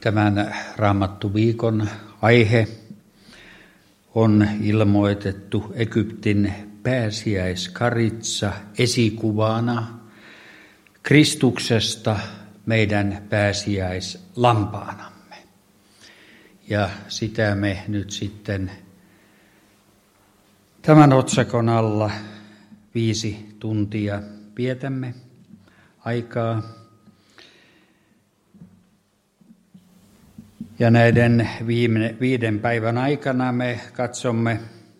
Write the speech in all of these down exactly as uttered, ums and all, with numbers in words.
Tämän Raamattuviikon aihe on ilmoitettu Egyptin pääsiäiskaritsa esikuvana Kristuksesta meidän pääsiäislampaanamme. Ja sitä me nyt sitten tämän otsakon alla viisi tuntia vietämme aikaa. Ja näiden viime, viiden päivän aikana me katsomme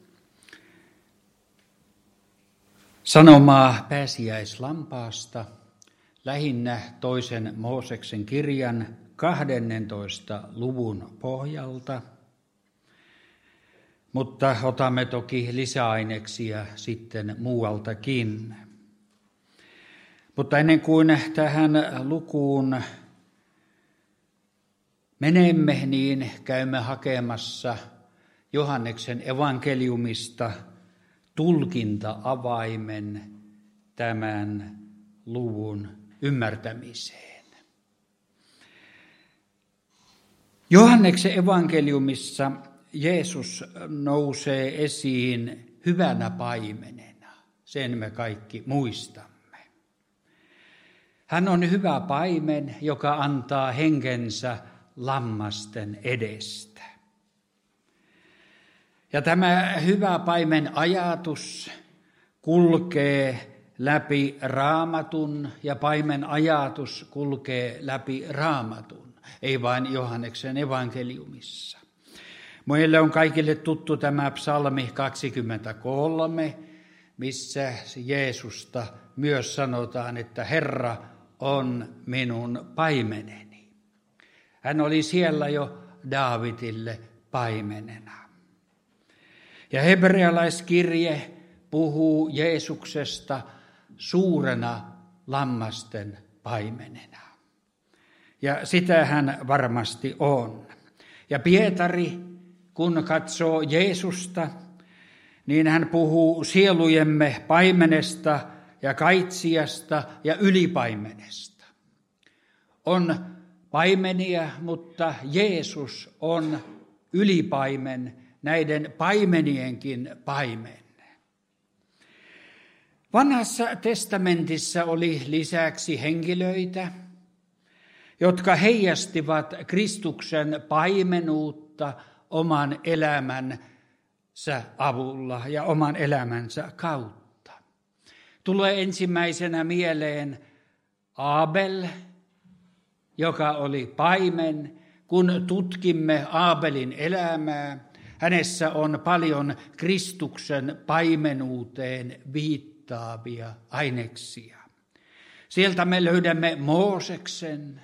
sanomaa pääsiäislampaasta lähinnä toisen Mooseksen kirjan kahdennentoista luvun pohjalta, mutta otamme toki lisäaineksia sitten muualtakin. Mutta ennen kuin tähän lukuun menemme, niin käymme hakemassa Johanneksen evankeliumista tulkinta-avaimen tämän luvun ymmärtämiseen. Johanneksen evankeliumissa Jeesus nousee esiin hyvänä paimenena. Sen me kaikki muistamme. Hän on hyvä paimen, joka antaa henkensä lammasten edestä. Ja tämä hyvä paimen ajatus kulkee läpi Raamatun ja paimen ajatus kulkee läpi Raamatun, ei vain Johanneksen evankeliumissa. Meille on kaikille tuttu tämä psalmi kaksikymmentäkolme, missä Jeesusta myös sanotaan, että Herra on minun paimeneni. Hän oli siellä jo Daavidille paimenena. Ja hebrealaiskirje puhuu Jeesuksesta suurena lammasten paimenena. Ja sitä hän varmasti on. Ja Pietari, kun katsoo Jeesusta, niin hän puhuu sielujemme paimenesta ja kaitsijasta ja ylipaimenesta. On paimenia, mutta Jeesus on ylipaimen, näiden paimenienkin paimen. Vanhassa testamentissa oli lisäksi henkilöitä, jotka heijastivat Kristuksen paimenuutta oman elämänsä avulla ja oman elämänsä kautta. Tulee ensimmäisenä mieleen Abel, joka oli paimen. Kun tutkimme Abelin elämää, hänessä on paljon Kristuksen paimenuuteen viittaavia aineksia. Sieltä me löydämme Mooseksen,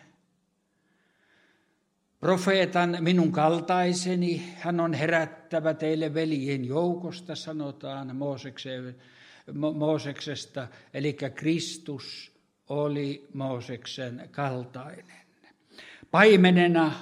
profeetan minun kaltaiseni. Hän on herättävä teille veljien joukosta, sanotaan Mooseksesta, eli Kristus oli Mooseksen kaltainen. Paimenena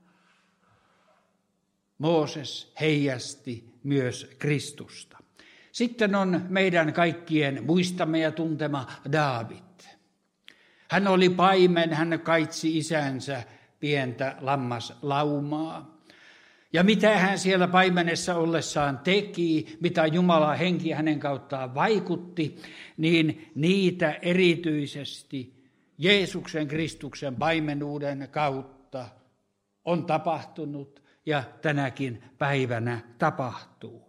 Mooses heijasti myös Kristusta. Sitten on meidän kaikkien muistama ja tuntema Daavid. Hän oli paimen, hän kaitsi isänsä pientä lammaslaumaa. Ja mitä hän siellä paimenessa ollessaan teki, mitä Jumalan henki hänen kauttaan vaikutti, niin niitä erityisesti Jeesuksen Kristuksen paimenuuden kautta on tapahtunut ja tänäkin päivänä tapahtuu.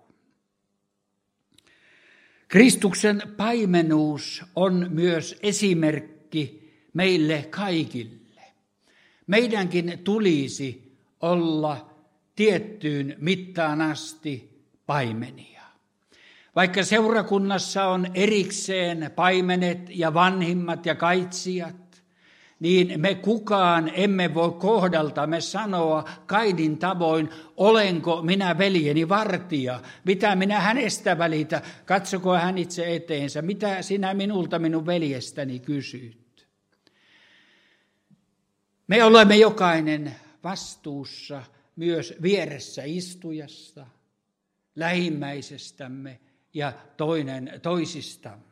Kristuksen paimenuus on myös esimerkki meille kaikille. Meidänkin tulisi olla tiettyyn mittaan asti paimenia. Vaikka seurakunnassa on erikseen paimenet ja vanhimmat ja kaitsijat, niin me kukaan emme voi kohdaltamme sanoa Kainin tavoin, olenko minä veljeni vartija, mitä minä hänestä välitä, katsoko hän itse eteensä, mitä sinä minulta minun veljestäni kysyt. Me olemme jokainen vastuussa myös vieressä istujasta, lähimmäisestämme ja toinen toisistamme.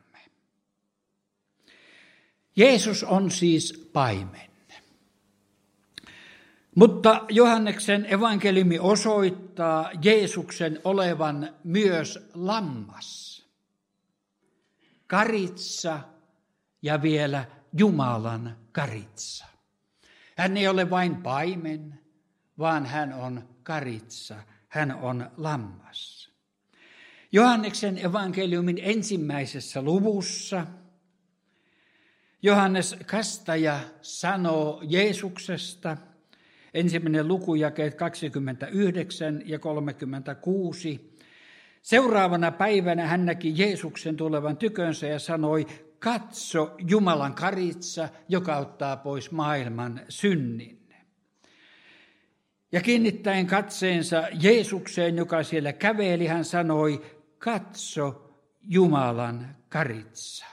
Jeesus on siis paimen. Mutta Johanneksen evankeliumi osoittaa Jeesuksen olevan myös lammas, karitsa ja vielä Jumalan karitsa. Hän ei ole vain paimen, vaan hän on karitsa, hän on lammas. Johanneksen evankeliumin ensimmäisessä luvussa Johannes Kastaja sanoo Jeesuksesta, ensimmäinen luku jakeet kaksikymmentäyhdeksän ja kolmekymmentäkuusi. Seuraavana päivänä hän näki Jeesuksen tulevan tykönsä ja sanoi, katso Jumalan karitsa, joka ottaa pois maailman synnin. Ja kiinnittäen katseensa Jeesukseen, joka siellä käveli, hän sanoi, katso Jumalan karitsa.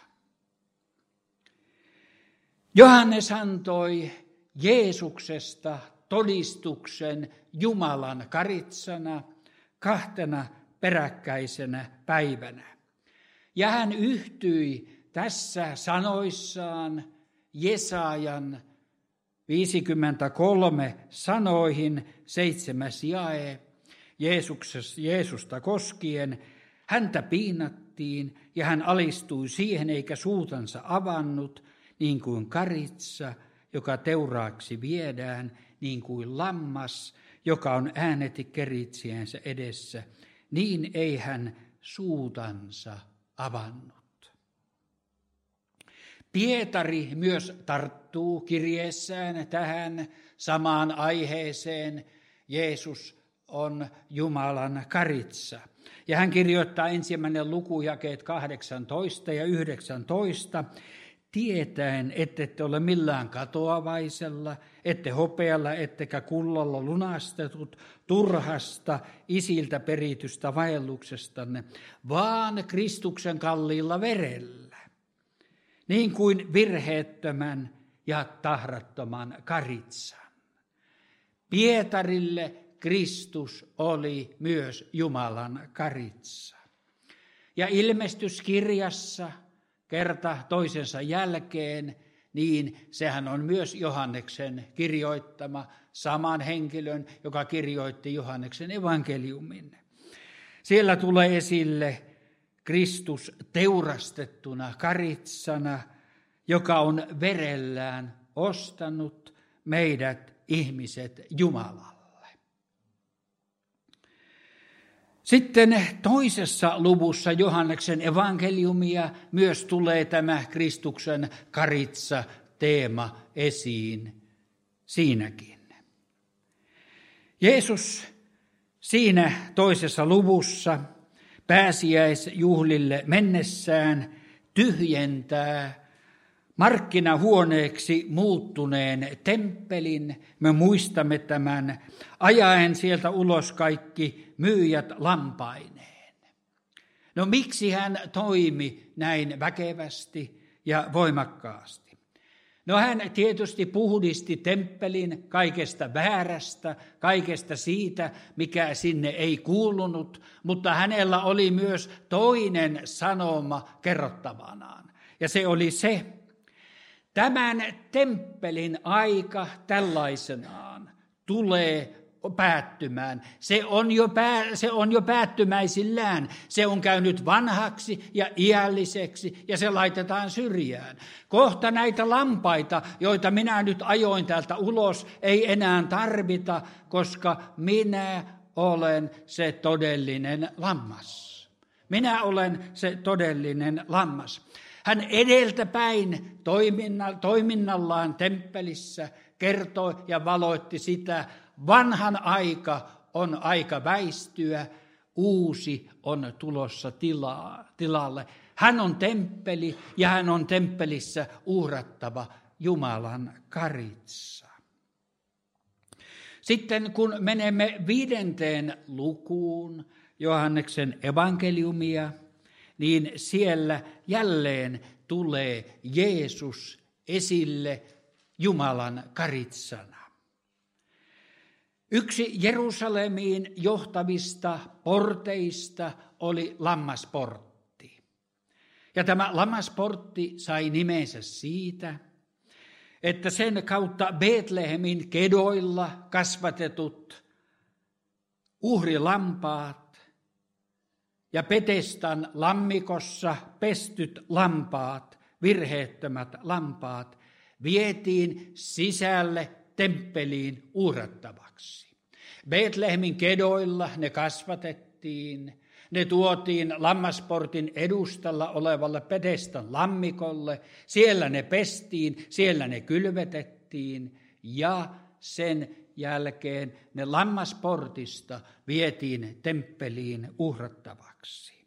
Johannes antoi Jeesuksesta todistuksen Jumalan karitsana kahtena peräkkäisenä päivänä. Ja hän yhtyi tässä sanoissaan Jesajan viisikymmentäkolme sanoihin, seitsemäs jae, Jeesusta koskien. Häntä piinattiin ja hän alistui siihen eikä suutansa avannut, niin kuin karitsa, joka teuraaksi viedään, niin kuin lammas, joka on ääneti keritsiensä edessä, niin ei hän suutansa avannut. Pietari myös tarttuu kirjeessään tähän samaan aiheeseen. Jeesus on Jumalan karitsa. Ja hän kirjoittaa ensimmäinen luku jakeet kahdeksantoista ja yhdeksäntoista. Tietäen, ettette ole millään katoavaisella, ette hopealla, ettekä kullalla lunastetut turhasta isiltä peritystä vaelluksestanne, vaan Kristuksen kalliilla verellä, niin kuin virheettömän ja tahrattoman karitsan. Pietarille Kristus oli myös Jumalan karitsa. Ja ilmestyskirjassa kerta toisensa jälkeen, niin sehän on myös Johanneksen kirjoittama, saman henkilön, joka kirjoitti Johanneksen evankeliumin. Siellä tulee esille Kristus teurastettuna karitsana, joka on verellään ostanut meidät ihmiset Jumalalle. Sitten toisessa luvussa Johanneksen evankeliumia myös tulee tämä Kristuksen karitsa-teema esiin siinäkin. Jeesus siinä toisessa luvussa pääsiäisjuhlille mennessään tyhjentää markkinahuoneeksi muuttuneen temppelin. Me muistamme tämän, ajaen sieltä ulos kaikki myyjät lampaineen. No miksi hän toimi näin väkevästi ja voimakkaasti? No hän tietysti puhdisti temppelin kaikesta väärästä, kaikesta siitä, mikä sinne ei kuulunut, mutta hänellä oli myös toinen sanoma kerrottavanaan. Ja se oli se, tämän temppelin aika tällaisenaan tulee päättymään. Se on, jo pää, se on jo päättymäisillään. Se on käynyt vanhaksi ja iälliseksi ja se laitetaan syrjään. Kohta näitä lampaita, joita minä nyt ajoin täältä ulos, ei enää tarvita, koska minä olen se todellinen lammas. Minä olen se todellinen lammas. Hän edeltäpäin toiminnallaan temppelissä kertoi ja valoitti sitä, vanhan aika on aika väistyä, uusi on tulossa tilaa, tilalle. Hän on temppeli ja hän on temppelissä uhrattava Jumalan karitsa. Sitten kun menemme viidenteen lukuun Johanneksen evankeliumia, niin siellä jälleen tulee Jeesus esille Jumalan karitsana. Yksi Jerusalemiin johtavista porteista oli lammasportti. Ja tämä lammasportti sai nimensä siitä, että sen kautta Betlehemin kedoilla kasvatetut uhrilampaat ja Petestan lammikossa pestyt lampaat, virheettömät lampaat, vietiin sisälle temppeliin uhrattavaksi. Betlehemin kedoilla ne kasvatettiin, ne tuotiin lammasportin edustalla olevalle Petestan lammikolle, siellä ne pestiin, siellä ne kylvetettiin ja sen jälkeen ne lammasportista vietiin temppeliin uhrattavaksi.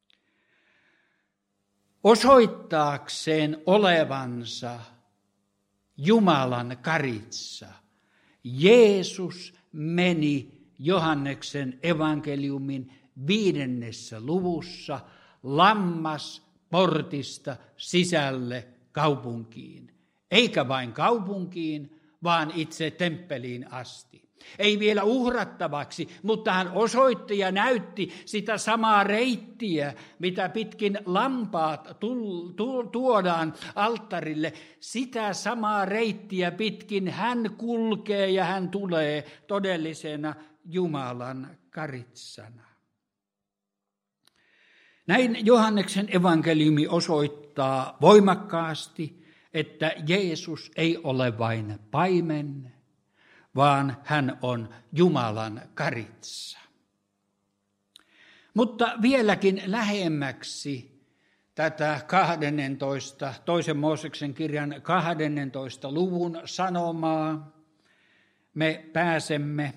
Osoittaakseen olevansa Jumalan karitsa, Jeesus meni Johanneksen evankeliumin viidennessä luvussa lammasportista sisälle kaupunkiin. Eikä vain kaupunkiin, vaan itse temppeliin asti. Ei vielä uhrattavaksi, mutta hän osoitti ja näytti sitä samaa reittiä, mitä pitkin lampaat tuodaan alttarille. Sitä samaa reittiä pitkin hän kulkee ja hän tulee todellisena Jumalan karitsana. Näin Johanneksen evankeliumi osoittaa voimakkaasti, että Jeesus ei ole vain paimen, vaan hän on Jumalan karitsa. Mutta vieläkin lähemmäksi tätä kahdennentoista, toisen Mooseksen kirjan kahdennentoista luvun sanomaa me pääsemme.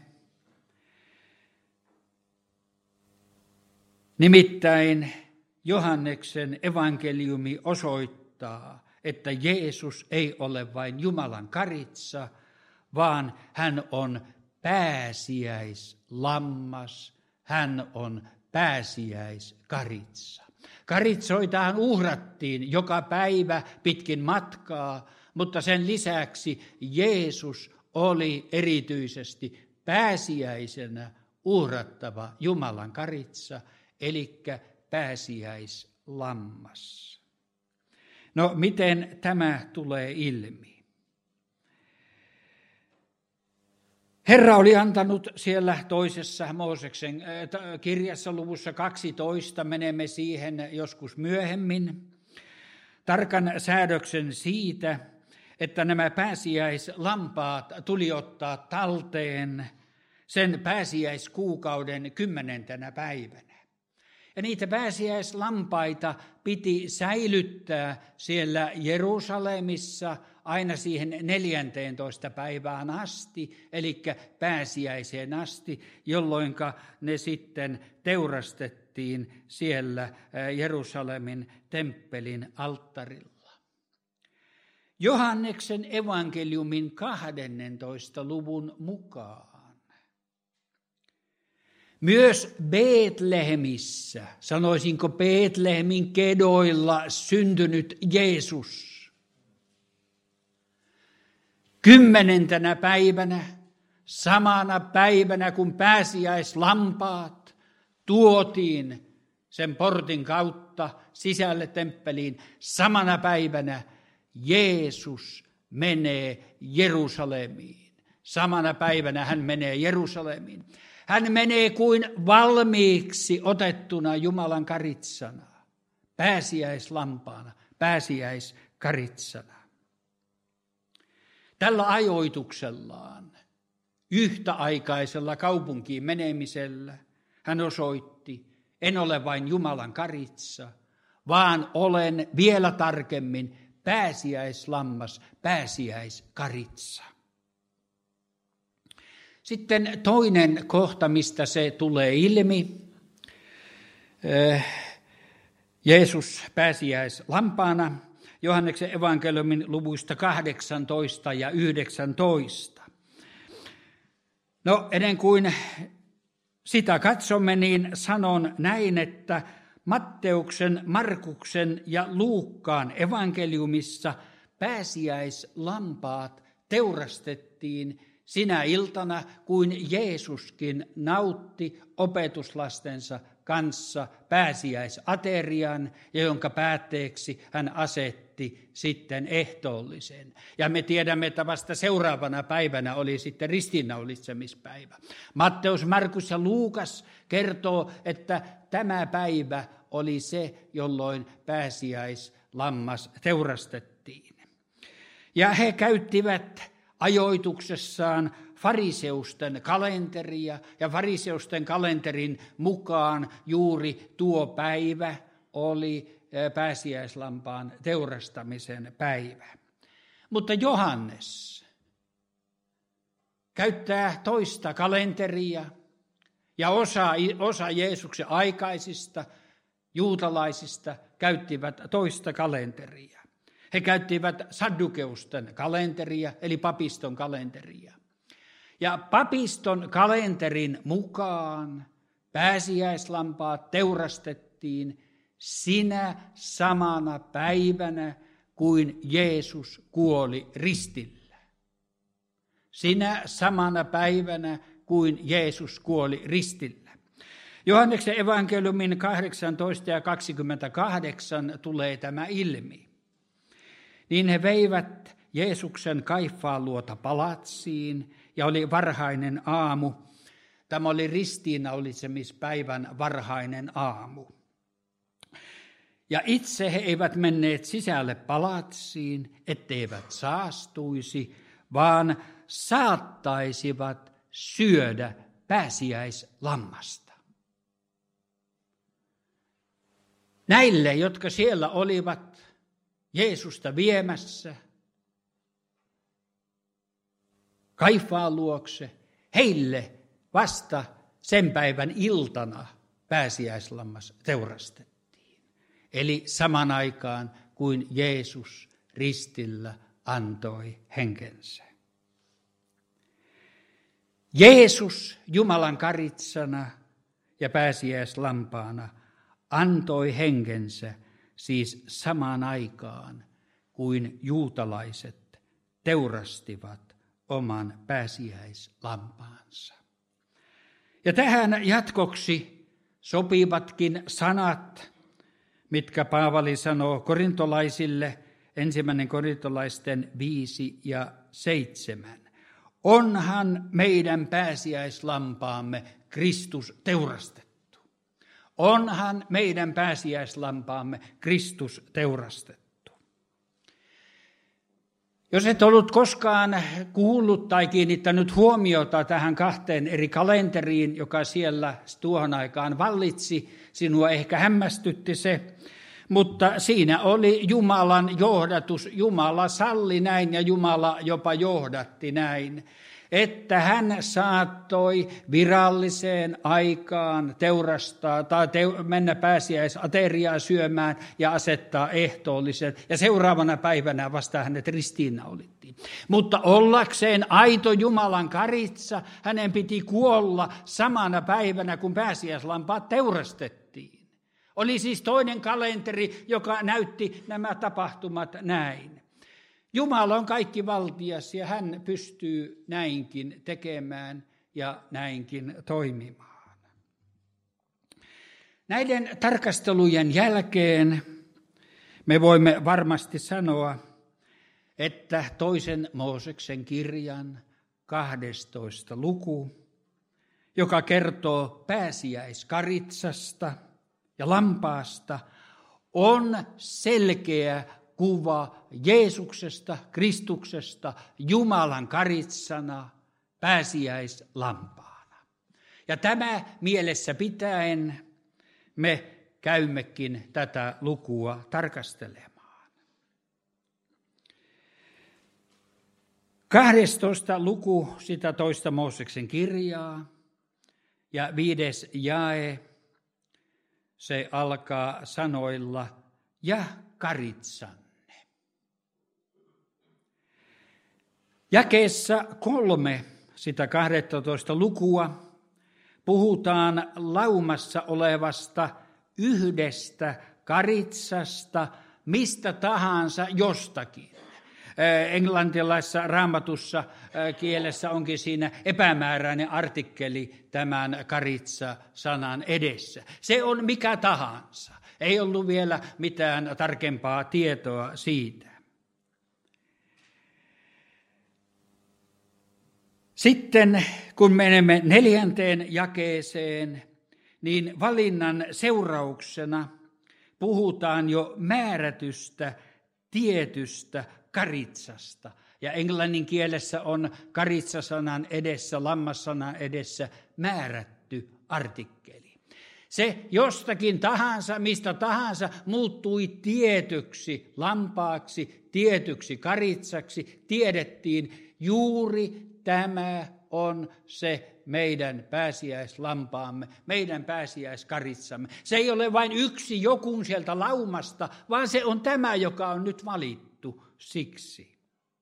Nimittäin Johanneksen evankeliumi osoittaa, että Jeesus ei ole vain Jumalan karitsa, vaan hän on pääsiäislammas, hän on pääsiäiskaritsa. Karitsoitaan uhrattiin joka päivä pitkin matkaa, mutta sen lisäksi Jeesus oli erityisesti pääsiäisenä uhrattava Jumalan karitsa, eli pääsiäislammas. No, miten tämä tulee ilmi? Herra oli antanut siellä toisessa Mooseksen kirjassa luvussa kaksitoista, menemme siihen joskus myöhemmin, tarkan säädöksen siitä, että nämä pääsiäislampaat tuli ottaa talteen sen pääsiäiskuukauden kymmenentenä päivänä. Ja niitä pääsiäislampaita piti säilyttää siellä Jerusalemissa aina siihen neljänteentoista päivään asti, eli pääsiäiseen asti, jolloin ne sitten teurastettiin siellä Jerusalemin temppelin alttarilla. Johanneksen evankeliumin kahdennentoista luvun mukaan myös Betlehemissä, sanoisinko Betlehemin kedoilla syntynyt Jeesus, kymmenentenä päivänä, samana päivänä kun pääsiäislampaat tuotiin sen portin kautta sisälle temppeliin, samana päivänä Jeesus menee Jerusalemiin. Samana päivänä hän menee Jerusalemiin. Hän menee kuin valmiiksi otettuna Jumalan karitsana, pääsiäislampaana, pääsiäiskaritsana. Tällä ajoituksellaan, yhtäaikaisella kaupunkiin menemisellä, hän osoitti, en ole vain Jumalan karitsa, vaan olen vielä tarkemmin pääsiäislammas, pääsiäiskaritsa. Sitten toinen kohta, mistä se tulee ilmi. Jeesus pääsiäislampaana, Johanneksen evankeliumin luvuista kahdeksantoista ja yhdeksäntoista. No, ennen kuin sitä katsomme, niin sanon näin, että Matteuksen, Markuksen ja Luukkaan evankeliumissa pääsiäislampaat teurastettiin sinä iltana, kuin Jeesuskin nautti opetuslastensa kanssa pääsiäisaterian, ja jonka päätteeksi hän asetti sitten ehtoollisen. Ja me tiedämme, että vasta seuraavana päivänä oli sitten ristiinnaulitsemispäivä. Matteus, Markus ja Luukas kertoo, että tämä päivä oli se, jolloin pääsiäislammas teurastettiin. Ja he käyttivät ajoituksessaan fariseusten kalenteria, ja fariseusten kalenterin mukaan juuri tuo päivä oli pääsiäislampaan teurastamisen päivä. Mutta Johannes käyttää toista kalenteria, ja osa, osa Jeesuksen aikaisista juutalaisista käyttivät toista kalenteria. He käyttivät saddukeusten kalenteria, eli papiston kalenteria. Ja papiston kalenterin mukaan pääsiäislampaat teurastettiin sinä samana päivänä, kuin Jeesus kuoli ristillä. Sinä samana päivänä, kuin Jeesus kuoli ristillä. Johanneksen evankeliumin kahdeksantoista ja kaksikymmentäkahdeksan tulee tämä ilmi. Niin he veivät Jeesuksen Kaifaan luota palatsiin, ja oli varhainen aamu. Tämä oli ristiinnaulitsemispäivän varhainen aamu. Ja itse he eivät menneet sisälle palatsiin, etteivät saastuisi, vaan saattaisivat syödä pääsiäislammasta. Näille, jotka siellä olivat Jeesusta viemässä Kaifaan luokse, heille vasta sen päivän iltana pääsiäislammas teurastettiin. Eli saman aikaan kuin Jeesus ristillä antoi henkensä. Jeesus Jumalan karitsana ja pääsiäislampaana antoi henkensä siis samaan aikaan kuin juutalaiset teurastivat oman pääsiäislampaansa. Ja tähän jatkoksi sopivatkin sanat, mitkä Paavali sanoo korintolaisille, ensimmäinen korintolaisten viisi ja seitsemän. Onhan meidän pääsiäislampaamme Kristus teurastettu. Onhan meidän pääsiäislampaamme Kristus teurastettu. Jos et ollut koskaan kuullut tai kiinnittänyt huomiota tähän kahteen eri kalenteriin, joka siellä tuohon aikaan vallitsi, sinua ehkä hämmästytti se, mutta siinä oli Jumalan johdatus. Jumala salli näin ja Jumala jopa johdatti näin, että hän saattoi viralliseen aikaan teurastaa tai teu- mennä pääsiäisateriaa syömään ja asettaa ehtoolliset. Ja seuraavana päivänä vasta hänet ristiinnaulittiin. Mutta ollakseen aito Jumalan karitsa, hänen piti kuolla samana päivänä, kun pääsiäislampaat teurastettiin. Oli siis toinen kalenteri, joka näytti nämä tapahtumat näin. Jumala on kaikki valtias ja hän pystyy näinkin tekemään ja näinkin toimimaan. Näiden tarkastelujen jälkeen me voimme varmasti sanoa, että toisen Mooseksen kirjan kahdestoista luku, joka kertoo pääsiäiskaritsasta ja lampaasta, on selkeä kuva Jeesuksesta, Kristuksesta, Jumalan karitsana, pääsiäislampaana. Ja tämä mielessä pitäen me käymmekin tätä lukua tarkastelemaan. kahdestoista luku sitä toista Mooseksen kirjaa ja viides jae, se alkaa sanoilla ja karitsanne. Jakeessa kolme sitä kahdettoista lukua puhutaan laumassa olevasta yhdestä karitsasta, mistä tahansa jostakin. Englantilaisessa raamatussa kielessä onkin siinä epämääräinen artikkeli tämän karitsa-sanan edessä. Se on mikä tahansa. Ei ollut vielä mitään tarkempaa tietoa siitä. Sitten kun menemme neljänteen jakeeseen, niin valinnan seurauksena puhutaan jo määrätystä, tietystä karitsasta. Ja englannin kielessä on karitsasanan edessä, lammassanan edessä määrätty artikkeli. Se jostakin tahansa, mistä tahansa muuttui tietyksi lampaaksi, tietyksi karitsaksi. Tiedettiin, juuri tämä on se meidän pääsiäislampaamme, meidän pääsiäiskaritsamme. Se ei ole vain yksi jokun sieltä laumasta, vaan se on tämä, joka on nyt valittu siksi.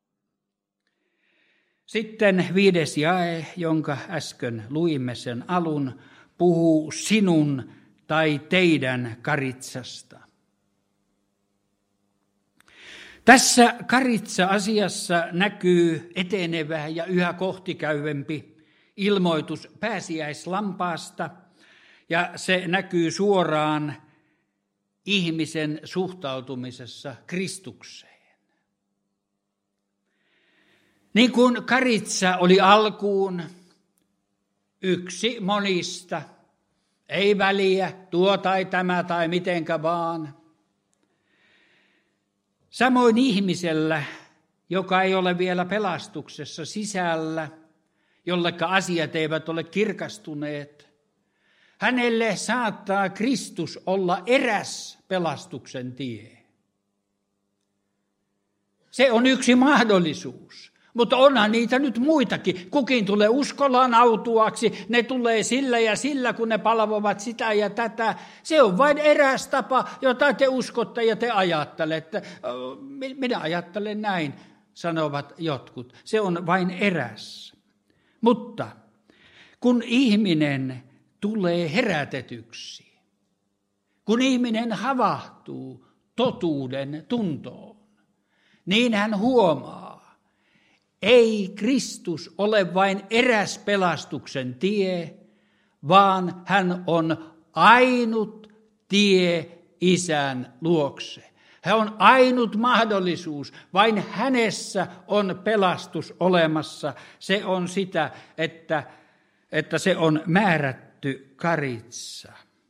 Sitten viides jae, jonka äsken luimme sen alun, puhuu sinun tai teidän karitsasta. Tässä karitsa-asiassa näkyy etenevä ja yhä kohtikäyvempi ilmoitus pääsiäislampaasta, ja se näkyy suoraan ihmisen suhtautumisessa Kristukseen. Niin kuin karitsa oli alkuun yksi monista, ei väliä tuo tai tämä tai mitenkä vaan. Samoin ihmisellä, joka ei ole vielä pelastuksessa sisällä, jolleka asiat eivät ole kirkastuneet, hänelle saattaa Kristus olla eräs pelastuksen tie. Se on yksi mahdollisuus, mutta onhan niitä nyt muitakin. Kukin tulee uskollaan autuaksi, ne tulee sillä ja sillä, kun ne palvovat sitä ja tätä. Se on vain eräs tapa, jota te uskotte ja te ajattelette. Minä ajattelen näin, sanovat jotkut. Se on vain eräs. Mutta kun ihminen tulee herätetyksi, kun ihminen havahtuu totuuden tuntoon, niin hän huomaa, ei Kristus ole vain eräs pelastuksen tie, vaan hän on ainut tie Isän luokse. Hän on ainut mahdollisuus. Vain hänessä on pelastus olemassa. Se on sitä, että, että se on määrätty karitsa.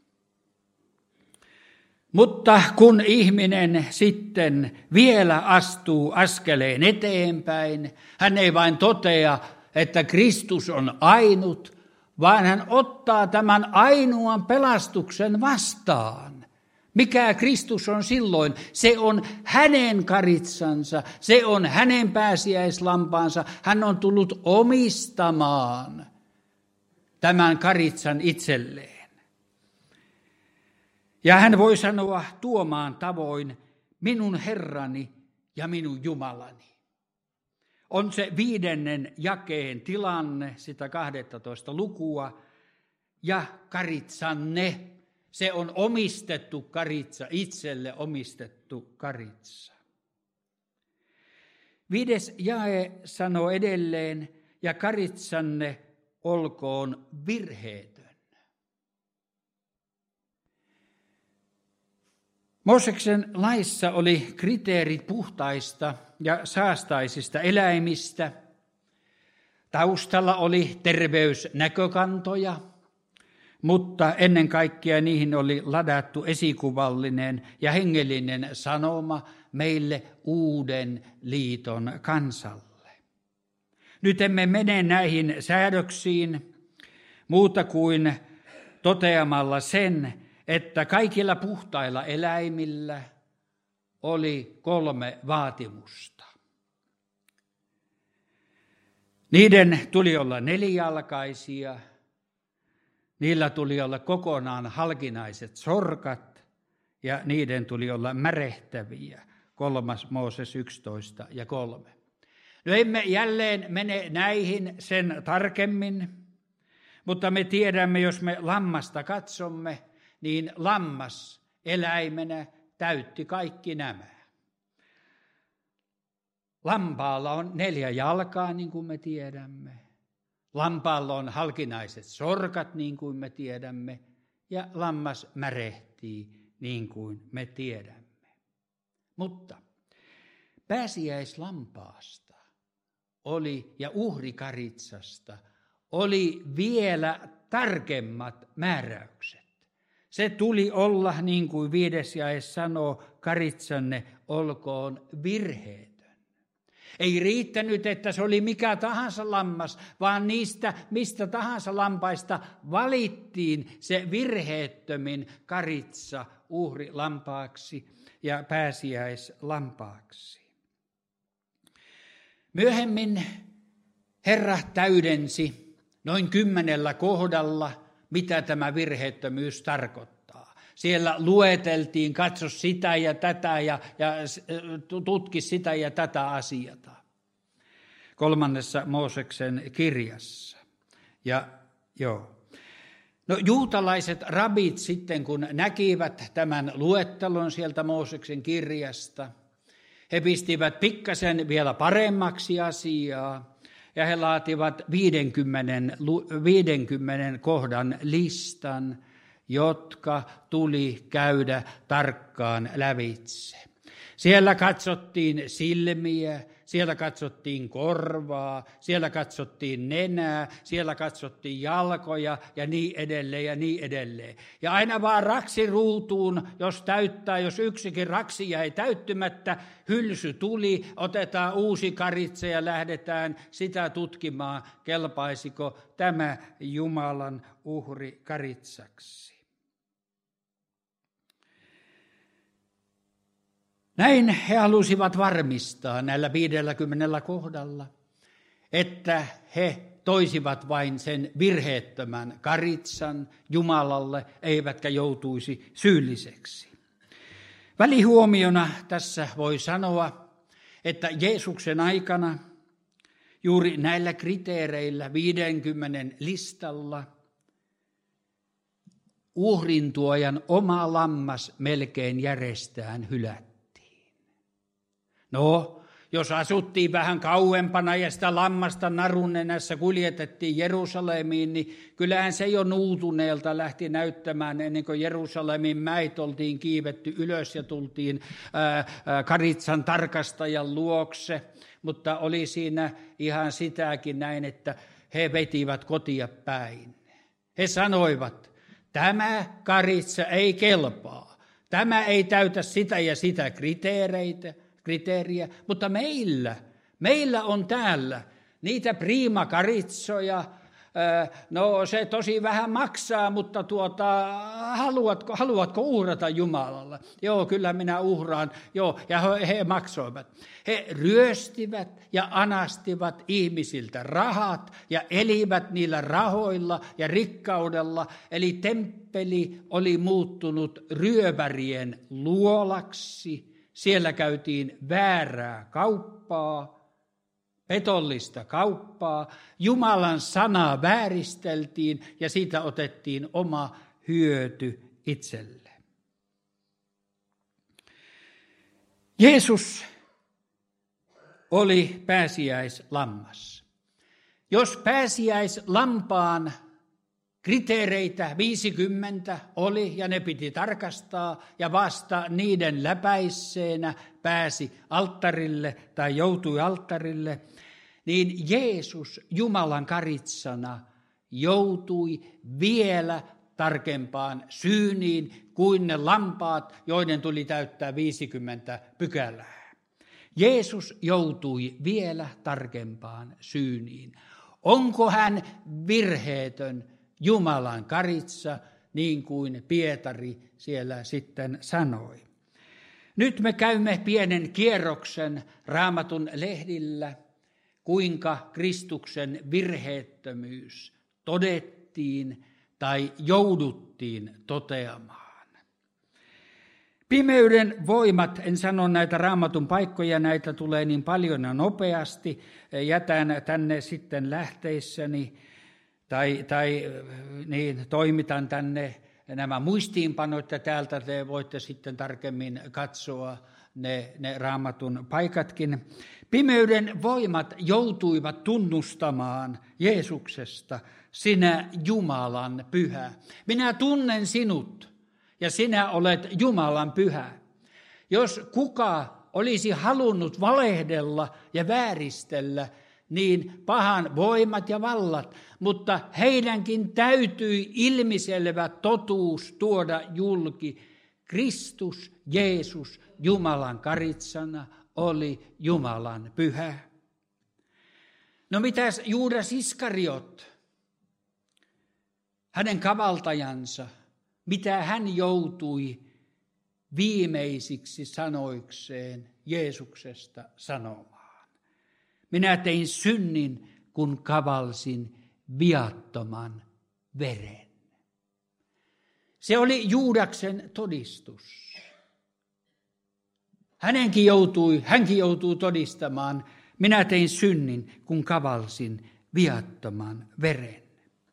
Mutta kun ihminen sitten vielä astuu askeleen eteenpäin, hän ei vain totea, että Kristus on ainut, vaan hän ottaa tämän ainoan pelastuksen vastaan. Mikä Kristus on silloin? Se on hänen karitsansa, se on hänen pääsiäislampaansa. Hän on tullut omistamaan tämän karitsan itselleen. Ja hän voi sanoa tuomaan tavoin, minun Herrani ja minun Jumalani. On se viidennen jakeen tilanne, sitä kahdeksantoista lukua, ja karitsanne. Se on omistettu karitsa, itselle omistettu karitsa. Viides jae sanoo edelleen, ja karitsanne olkoon virheetön. Mooseksen laissa oli kriteerit puhtaista ja saastaisista eläimistä. Taustalla oli terveysnäkökantoja, mutta ennen kaikkea niihin oli ladattu esikuvallinen ja hengellinen sanoma meille uuden liiton kansalle. Nyt emme mene näihin säädöksiin muuta kuin toteamalla sen, että kaikilla puhtailla eläimillä oli kolme vaatimusta. Niiden tuli olla nelijalkaisia, niillä tuli olla kokonaan halkinaiset sorkat ja niiden tuli olla märehtäviä. Kolmas Mooses yksitoista ja kolme. No emme jälleen mene näihin sen tarkemmin, mutta me tiedämme, jos me lammasta katsomme, niin lammas eläimenä täytti kaikki nämä. Lampaalla on neljä jalkaa, niin kuin me tiedämme. Lampaalla on halkinaiset sorkat, niin kuin me tiedämme. Ja lammas märehtii, niin kuin me tiedämme. Mutta pääsiäislampaasta oli, ja uhrikaritsasta oli vielä tarkemmat määräykset. Se tuli olla, niin kuin viides jae sanoo, karitsanne olkoon virheetön. Ei riittänyt, että se oli mikä tahansa lammas, vaan niistä mistä tahansa lampaista valittiin se virheettömin karitsa uhrilampaaksi ja pääsiäislampaaksi. Myöhemmin Herra täydensi noin kymmenellä kohdalla, mitä tämä virheettömyys tarkoittaa. Siellä lueteltiin, katso sitä ja tätä ja, ja tutki sitä ja tätä asiata. Kolmannessa Mooseksen kirjassa. Ja joo. No juutalaiset rabit sitten, kun näkivät tämän luettelon sieltä Mooseksen kirjasta, he pistivät pikkasen vielä paremmaksi asiaa. Ja he laativat viidenkymmenen kohdan listan, jotka tuli käydä tarkkaan lävitse. Siellä katsottiin silmiä, siellä katsottiin korvaa, siellä katsottiin nenää, siellä katsottiin jalkoja ja niin edelleen ja niin edelleen. Ja aina vaan raksiruutuun, jos täyttää, jos yksikin raksi jäi täyttymättä, hylsy tuli, otetaan uusi karitsa ja lähdetään sitä tutkimaan, kelpaisiko tämä Jumalan uhri karitsaksi. Näin he halusivat varmistaa näillä viidelläkymmenellä kohdalla, että he toisivat vain sen virheettömän karitsan Jumalalle, eivätkä joutuisi syylliseksi. Välihuomiona tässä voi sanoa, että Jeesuksen aikana juuri näillä kriteereillä viidenkymmenen listalla uhrintuojan oma lammas melkein järjestään hylättiin. No, jos asuttiin vähän kauempana ja sitä lammasta narunnenässä kuljetettiin Jerusalemiin, niin kyllähän se jo nuutuneelta lähti näyttämään ennen kuin Jerusalemin mäit oltiin kiivetty ylös ja tultiin ää, ää, karitsan tarkastajan luokse. Mutta oli siinä ihan sitäkin näin, että he vetivät kotia päin. He sanoivat, tämä karitsa ei kelpaa, tämä ei täytä sitä ja sitä kriteereitä. kriteeriä, mutta meillä, meillä on täällä niitä priimakaritsoja, no se tosi vähän maksaa, mutta tuota, haluatko, haluatko uhrata Jumalalle? Joo, kyllä minä uhraan, joo, ja he, he maksoivat. He ryöstivät ja anastivat ihmisiltä rahat ja elivät niillä rahoilla ja rikkaudella, eli temppeli oli muuttunut ryövärien luolaksi. Siellä käytiin väärää kauppaa, petollista kauppaa, Jumalan sanaa vääristeltiin ja siitä otettiin oma hyöty itselle. Jeesus oli pääsiäislammas. Jos pääsiäislampaan kriteereitä viisikymmentä oli ja ne piti tarkastaa ja vasta niiden läpäisseenä pääsi alttarille tai joutui alttarille, niin Jeesus Jumalan karitsana joutui vielä tarkempaan syyniin kuin ne lampaat, joiden tuli täyttää viisikymmentä pykälää. Jeesus joutui vielä tarkempaan syyniin. Onko hän virheetön Jumalan karitsa, niin kuin Pietari siellä sitten sanoi. Nyt me käymme pienen kierroksen Raamatun lehdillä, kuinka Kristuksen virheettömyys todettiin tai jouduttiin toteamaan. Pimeyden voimat, en sano näitä Raamatun paikkoja, näitä tulee niin paljon ja nopeasti, jätän tänne sitten lähteissäni. Tai, tai niin, toimitan tänne nämä muistiinpanot ja täältä te voitte sitten tarkemmin katsoa ne, ne Raamatun paikatkin. Pimeyden voimat joutuivat tunnustamaan Jeesuksesta, sinä Jumalan pyhä. Minä tunnen sinut ja sinä olet Jumalan pyhä. Jos kuka olisi halunnut valehdella ja vääristellä, niin pahan voimat ja vallat, mutta heidänkin täytyi ilmiselvä totuus tuoda julki. Kristus, Jeesus, Jumalan karitsana, oli Jumalan pyhä. No mitäs Juudas Iskariot, hänen kavaltajansa, mitä hän joutui viimeisiksi sanoikseen Jeesuksesta sanomaan? Minä tein synnin, kun kavalsin viattoman veren. Se oli Juudaksen todistus. Hänenkin joutui, hänkin joutuu todistamaan, minä tein synnin, kun kavalsin viattoman veren.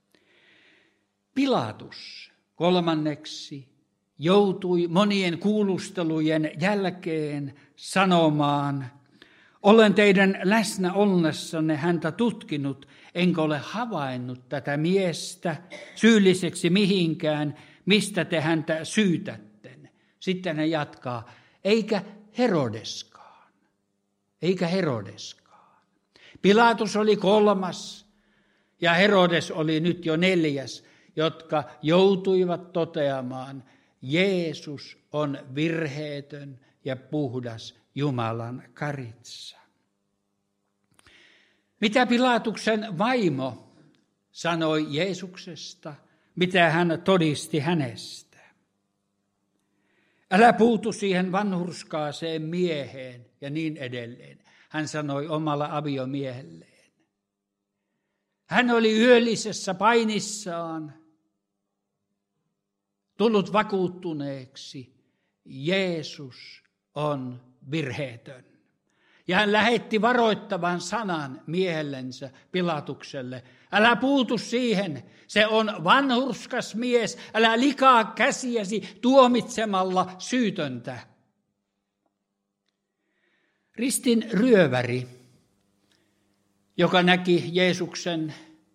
Pilatus kolmanneksi joutui monien kuulustelujen jälkeen sanomaan, olen teidän läsnä ollessanne häntä tutkinut, enkä ole havainnut tätä miestä syylliseksi mihinkään, mistä te häntä syytätte. Sitten hän jatkaa, eikä Herodeskaan, eikä Herodeskaan. Pilatus oli kolmas ja Herodes oli nyt jo neljäs, jotka joutuivat toteamaan, Jeesus on virheetön ja puhdas Jumalan karitsa. Mitä Pilatuksen vaimo sanoi Jeesuksesta, mitä hän todisti hänestä? Älä puutu siihen vanhurskaaseen mieheen ja niin edelleen. Hän sanoi omalla aviomiehelleen. Hän oli yöllisessä painissaan tullut vakuuttuneeksi, Jeesus on virheetön. Ja hän lähetti varoittavan sanan miehellensä Pilatukselle. Älä puutu siihen, se on vanhurskas mies, älä likaa käsiäsi tuomitsemalla syytöntä. Ristin ryöväri, joka näki Jeesuksen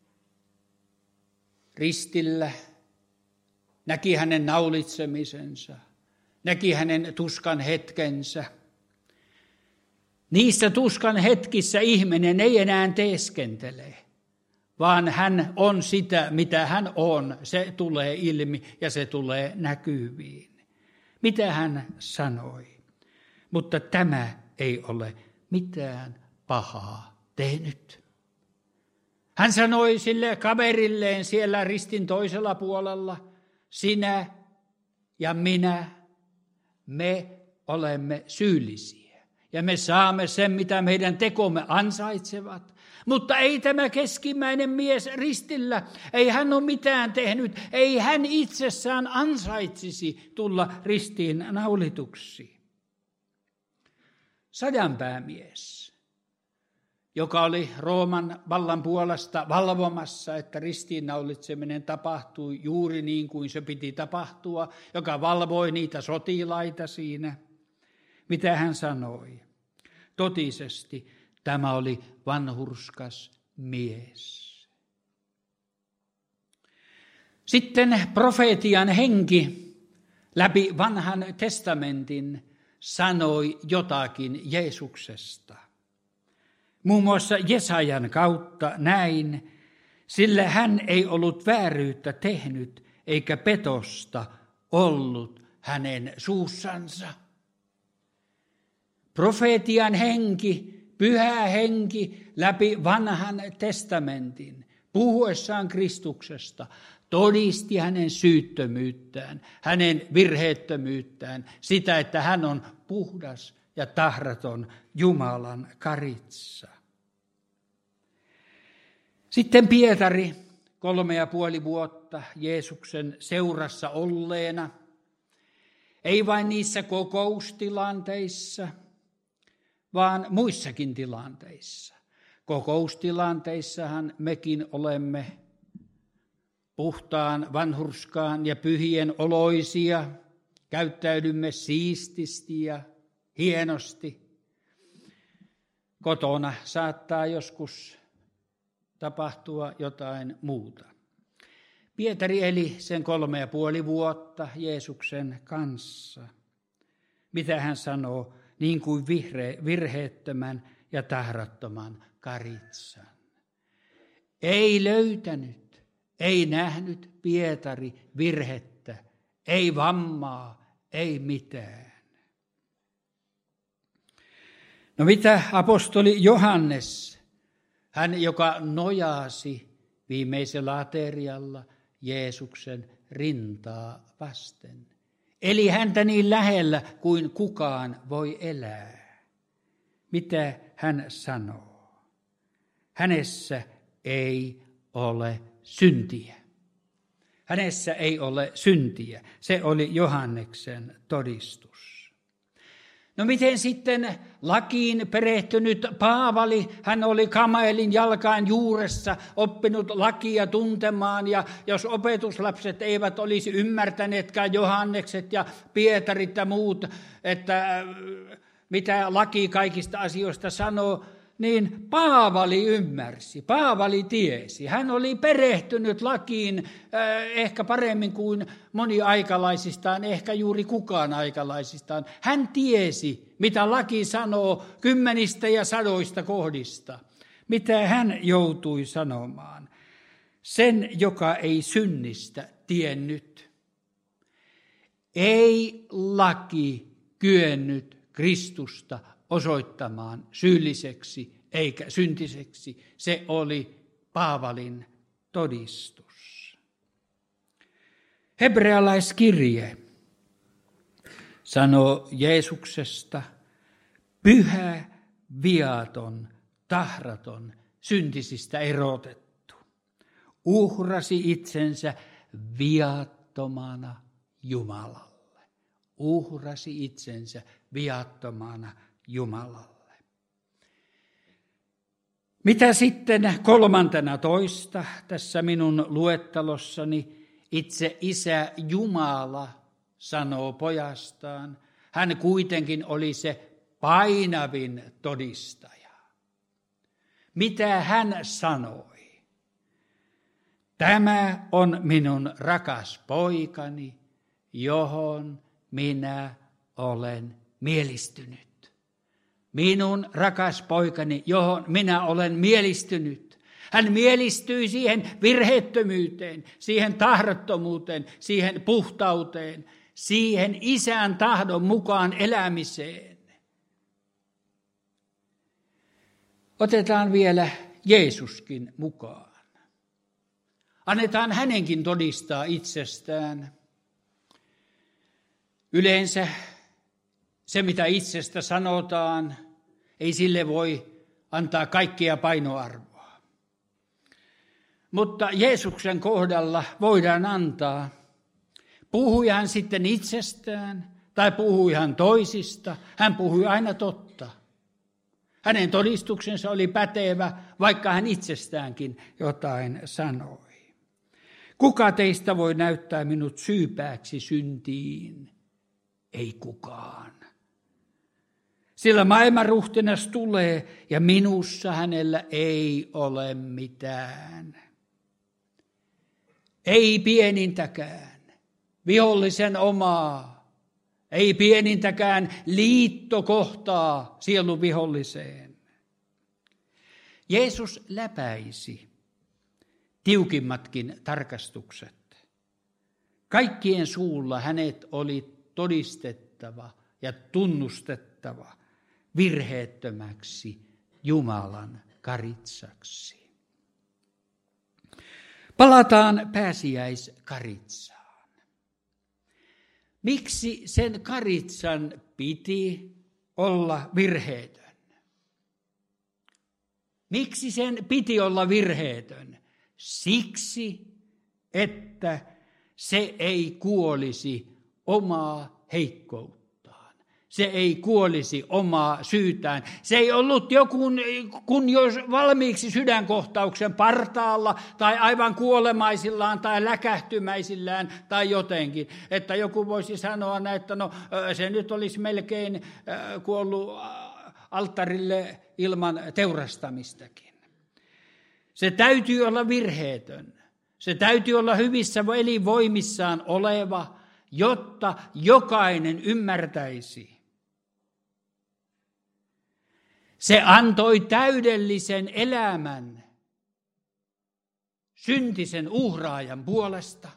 ristillä, näki hänen naulitsemisensa, näki hänen tuskan hetkensä. Niissä tuskan hetkissä ihminen ei enää teeskentele, vaan hän on sitä, mitä hän on. Se tulee ilmi ja se tulee näkyviin. Mitä hän sanoi? Mutta tämä ei ole mitään pahaa tehnyt. Hän sanoi sille kaverilleen siellä ristin toisella puolella, sinä ja minä, me olemme syyllisiä. Ja me saamme sen, mitä meidän tekomme ansaitsevat. Mutta ei tämä keskimmäinen mies ristillä, ei hän ole mitään tehnyt, ei hän itsessään ansaitsisi tulla ristiin naulituksi. Sadanpäämies, joka oli Rooman vallan puolesta valvomassa, että ristiinnaulitseminen tapahtui juuri niin kuin se piti tapahtua, joka valvoi niitä sotilaita siinä. Mitä hän sanoi? Totisesti tämä oli vanhurskas mies. Sitten profeetian henki läpi vanhan testamentin sanoi jotakin Jeesuksesta. Muun muassa Jesajan kautta näin, sillä hän ei ollut vääryyttä tehnyt eikä petosta ollut hänen suussansa. Profeetian henki, pyhä henki läpi vanhan testamentin, puhuessaan Kristuksesta, todisti hänen syyttömyyttään, hänen virheettömyyttään, sitä, että hän on puhdas ja tahraton Jumalan karitsa. Sitten Pietari, kolme ja puoli vuotta Jeesuksen seurassa olleena, ei vain niissä kokoustilanteissa, vaan muissakin tilanteissa. Kokoustilanteissahan mekin olemme puhtaan, vanhurskaan ja pyhien oloisia, käyttäydymme siististi ja hienosti. Kotona saattaa joskus tapahtua jotain muuta. Pietari eli sen kolme ja puoli vuotta Jeesuksen kanssa. Mitä hän sanoo? Niin kuin vihre, virheettömän ja tahrattoman karitsan. Ei löytänyt, ei nähnyt Pietari virhettä, ei vammaa, ei mitään. No mitä apostoli Johannes, hän joka nojasi viimeisellä aterialla Jeesuksen rintaa vasten. Eli häntä niin lähellä kuin kukaan voi elää. Mitä hän sanoo? Hänessä ei ole syntiä. Hänessä ei ole syntiä. Se oli Johanneksen todistus. No miten sitten lakiin perehtynyt Paavali, hän oli Kamaelin jalkain juuressa oppinut lakia tuntemaan, ja jos opetuslapset eivät olisi ymmärtäneetkään, Johannekset ja Pietarit ja muut, että mitä laki kaikista asioista sanoo, niin Paavali ymmärsi, Paavali tiesi. Hän oli perehtynyt lakiin ehkä paremmin kuin moni aikalaisistaan, ehkä juuri kukaan aikalaisistaan. Hän tiesi, mitä laki sanoo kymmenistä ja sadoista kohdista, mitä hän joutui sanomaan. Sen, joka ei synnistä tiennyt. Ei laki kyennyt Kristusta osoittamaan syylliseksi eikä syntiseksi. Se oli Paavalin todistus. Hebrealaiskirje sanoo Jeesuksesta: pyhä, viaton, tahraton, syntisistä erotettu. Uhrasi itsensä viattomana Jumalalle. Uhrasi itsensä viattomana Jumalalle. Mitä sitten kolmantena toista tässä minun luettelossani? Itse Isä Jumala sanoo pojastaan. Hän kuitenkin oli se painavin todistaja. Mitä hän sanoi? Tämä on minun rakas poikani, johon minä olen mielistynyt. Minun rakas poikani, johon minä olen mielistynyt. Hän mielistyi siihen virheettömyyteen, siihen tahdottomuuteen, siihen puhtauteen, siihen Isän tahdon mukaan elämiseen. Otetaan vielä Jeesuskin mukaan. Annetaan hänenkin todistaa itsestään. Yleensä se, mitä itsestä sanotaan, ei sille voi antaa kaikkea painoarvoa. Mutta Jeesuksen kohdalla voidaan antaa. Puhui hän sitten itsestään tai puhui hän toisista, hän puhui aina totta. Hänen todistuksensa oli pätevä, vaikka hän itsestäänkin jotain sanoi. Kuka teistä voi näyttää minut syypääksi syntiin? Ei kukaan. Sillä maailmanruhtinas tulee ja minussa hänellä ei ole mitään. Ei pienintäkään vihollisen omaa, ei pienintäkään liittokohtaa sielun viholliseen. Jeesus läpäisi tiukimmatkin tarkastukset. Kaikkien suulla hänet oli todistettava ja tunnustettava virheettömäksi Jumalan karitsaksi. Palataan pääsiäiskaritsaan. Miksi sen karitsan piti olla virheetön? Miksi sen piti olla virheetön? Siksi, että se ei kuolisi omaa heikkouttaan. Se ei kuolisi omaa syytään. Se ei ollut joku, kun jos valmiiksi sydänkohtauksen partaalla tai aivan kuolemaisillaan tai läkähtymäisillään tai jotenkin. Että joku voisi sanoa, että no, se nyt olisi melkein kuollut alttarille ilman teurastamistakin. Se täytyy olla virheetön. Se täytyy olla hyvissä elinvoimissaan oleva, jotta jokainen ymmärtäisi. Se antoi täydellisen elämän syntisen uhraajan puolesta.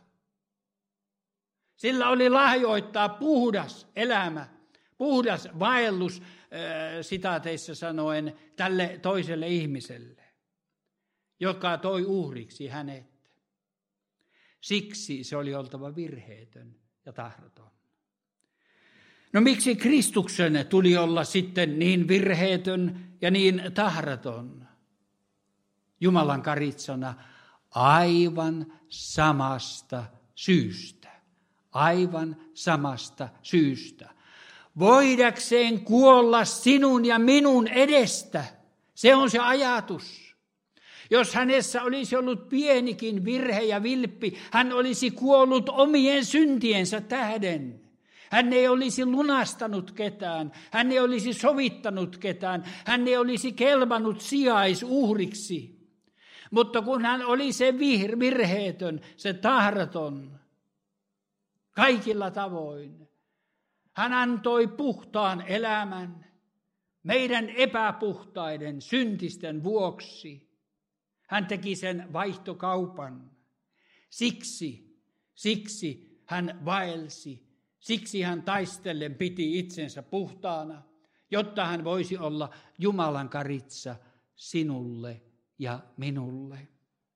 Sillä oli lahjoittaa puhdas elämä, puhdas vaellus, sitaateissa sanoen, tälle toiselle ihmiselle, joka toi uhriksi hänet. Siksi se oli oltava virheetön ja tahdoton. No miksi Kristuksen tuli olla sitten niin virheetön ja niin tahdoton? Jumalan karitsana aivan samasta syystä. Aivan samasta syystä. Voidakseen kuolla sinun ja minun edestä. Se on se ajatus. Jos hänessä olisi ollut pienikin virhe ja vilppi, hän olisi kuollut omien syntiensä tähden. Hän ei olisi lunastanut ketään, hän ei olisi sovittanut ketään, hän ei olisi kelvannut sijaisuhriksi. Mutta kun hän oli se virheetön, se tahdoton, kaikilla tavoin, hän antoi puhtaan elämän meidän epäpuhtaiden syntisten vuoksi. Hän teki sen vaihtokaupan. Siksi, siksi hän vaelsi, siksi hän taistellen piti itsensä puhtaana, jotta hän voisi olla Jumalan karitsa sinulle ja minulle.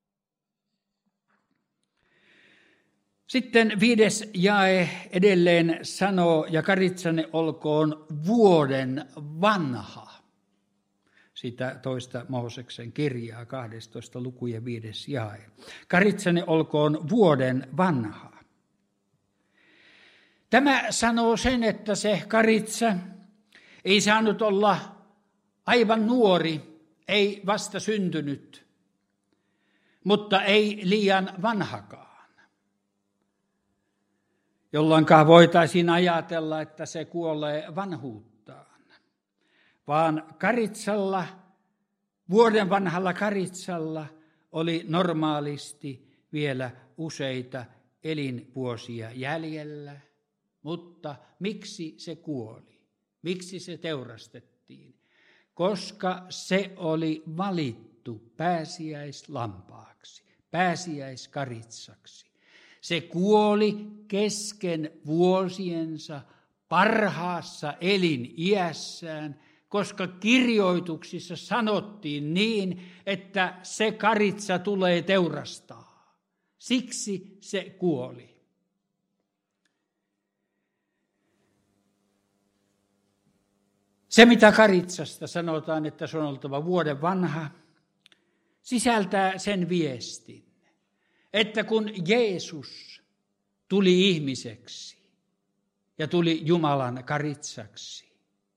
Sitten viides jae edelleen sanoo, ja karitsanne olkoon vuoden vanha. Sitä toista Mooseksen kirjaa, kahdestoista luku ja viides jae. Karitsanne olkoon vuoden vanha. Tämä sanoo sen, että se karitsa ei saanut olla aivan nuori, ei vasta syntynyt, mutta ei liian vanhakaan. Jolloin voitaisiin ajatella, että se kuolee vanhuuttaan. Vaan karitsalla, vuoden vanhalla karitsalla oli normaalisti vielä useita elinvuosia jäljellä. Mutta miksi se kuoli? Miksi se teurastettiin? Koska se oli valittu pääsiäislampaaksi, pääsiäiskaritsaksi. Se kuoli kesken vuosiensa parhaassa eliniässään, koska kirjoituksissa sanottiin niin, että se karitsa tulee teurastaa. Siksi se kuoli. Se, mitä karitsasta sanotaan, että se on oltava vuoden vanha, sisältää sen viestin, että kun Jeesus tuli ihmiseksi ja tuli Jumalan karitsaksi,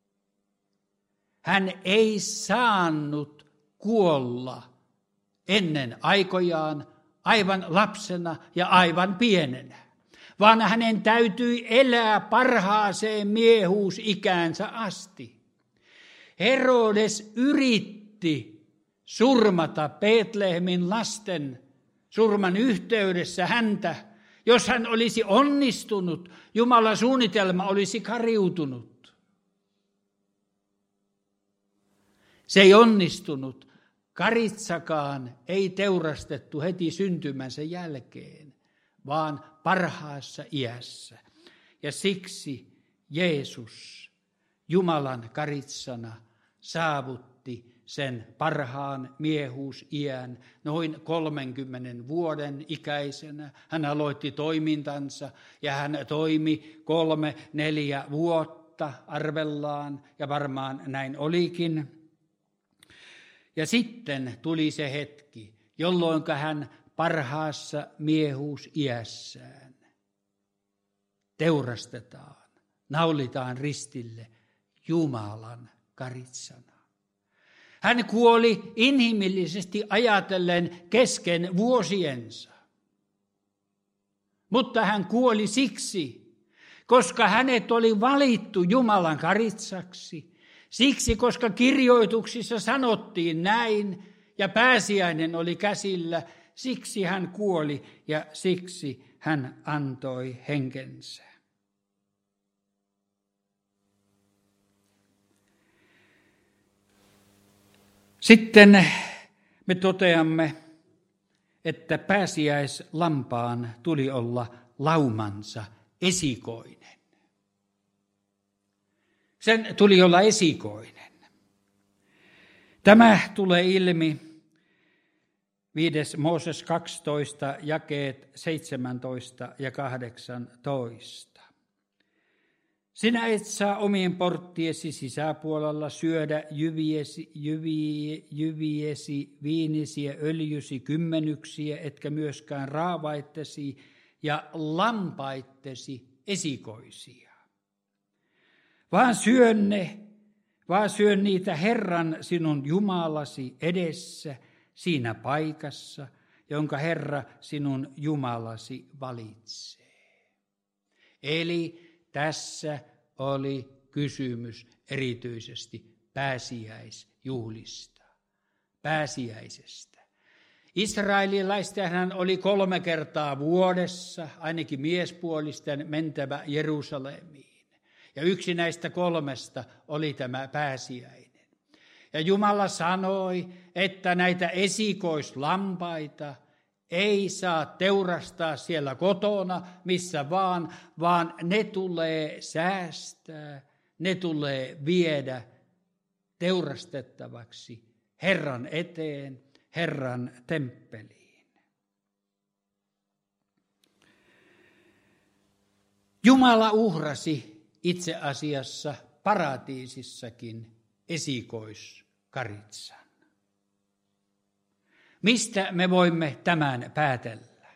hän ei saanut kuolla ennen aikojaan aivan lapsena ja aivan pienenä, vaan hänen täytyi elää parhaaseen miehuusikäänsä asti. Herodes yritti surmata Betlehemin lasten surman yhteydessä häntä. Jos hän olisi onnistunut, Jumalan suunnitelma olisi kariutunut. Se ei onnistunut. Karitsakaan ei teurastettu heti syntymänsä jälkeen, vaan parhaassa iässä. Ja siksi Jeesus Jumalan karitsana saavutti sen parhaan miehuusiän noin kolmenkymmenen vuoden ikäisenä. Hän aloitti toimintansa ja hän toimi kolme, neljä vuotta arvellaan ja varmaan näin olikin. Ja sitten tuli se hetki, jolloin hän parhaassa miehuusiässään teurastetaan, naulitaan ristille Jumalan karitsana. Hän kuoli inhimillisesti ajatellen kesken vuosiensa. Mutta hän kuoli siksi, koska hänet oli valittu Jumalan karitsaksi. Siksi, koska kirjoituksissa sanottiin näin ja pääsiäinen oli käsillä, siksi hän kuoli ja siksi hän antoi henkensä. Sitten me toteamme, että pääsiäislampaan tuli olla laumansa esikoinen. Sen tuli olla esikoinen. Tämä tulee ilmi viides Mooses kaksitoista, jakeet seitsemäntoista ja kahdeksantoista. Sinä et saa omien porttiesi sisäpuolella syödä jyviesi, jyvi, jyviesi, viinisi ja öljysi kymmenyksiä, etkä myöskään raavaittesi ja lampaittesi esikoisia. Vaan syön ne, vaan syön niitä Herran sinun Jumalasi edessä, siinä paikassa, jonka Herra sinun Jumalasi valitsee. Eli tässä oli kysymys erityisesti pääsiäisjuhlista, pääsiäisestä. Israelilaistenhan oli kolme kertaa vuodessa, ainakin miespuolisten, mentävä Jerusalemiin. Ja yksi näistä kolmesta oli tämä pääsiäinen. Ja Jumala sanoi, että näitä esikoislampaita ei saa teurastaa siellä kotona, missä vaan, vaan ne tulee säästää, ne tulee viedä teurastettavaksi Herran eteen, Herran temppeliin. Jumala uhrasi itse asiassa paratiisissakin esikoiskaritsan. Mistä me voimme tämän päätellä?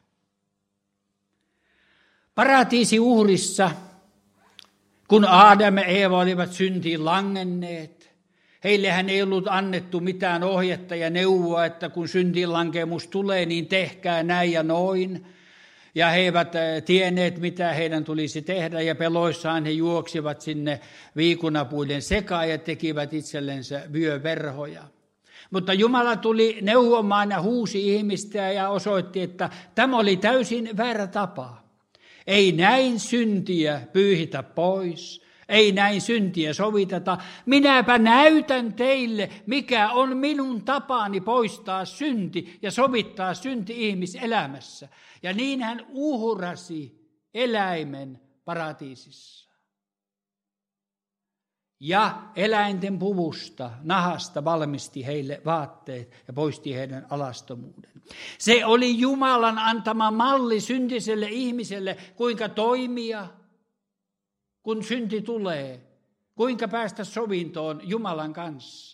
Paratiisiuhrissa, kun Aadam ja Eeva olivat syntiin langenneet, heillehän ei ollut annettu mitään ohjetta ja neuvoa, että kun syntiinlankemus tulee, niin tehkää näin ja noin. Ja he eivät tienneet, mitä heidän tulisi tehdä, ja peloissaan he juoksivat sinne viikunapuiden sekaan ja tekivät itsellensä vyöverhoja. Mutta Jumala tuli neuvomaan ja huusi ihmistä ja osoitti, että tämä oli täysin väärä tapa. Ei näin syntiä pyyhitä pois, ei näin syntiä soviteta. Minäpä näytän teille, mikä on minun tapani poistaa synti ja sovittaa synti ihmiselämässä. Ja niin hän uhrasi eläimen paratiisissa. Ja eläinten puvusta, nahasta valmisti heille vaatteet ja poisti heidän alastomuuden. Se oli Jumalan antama malli syntiselle ihmiselle, kuinka toimia, kun synti tulee, kuinka päästä sovintoon Jumalan kanssa.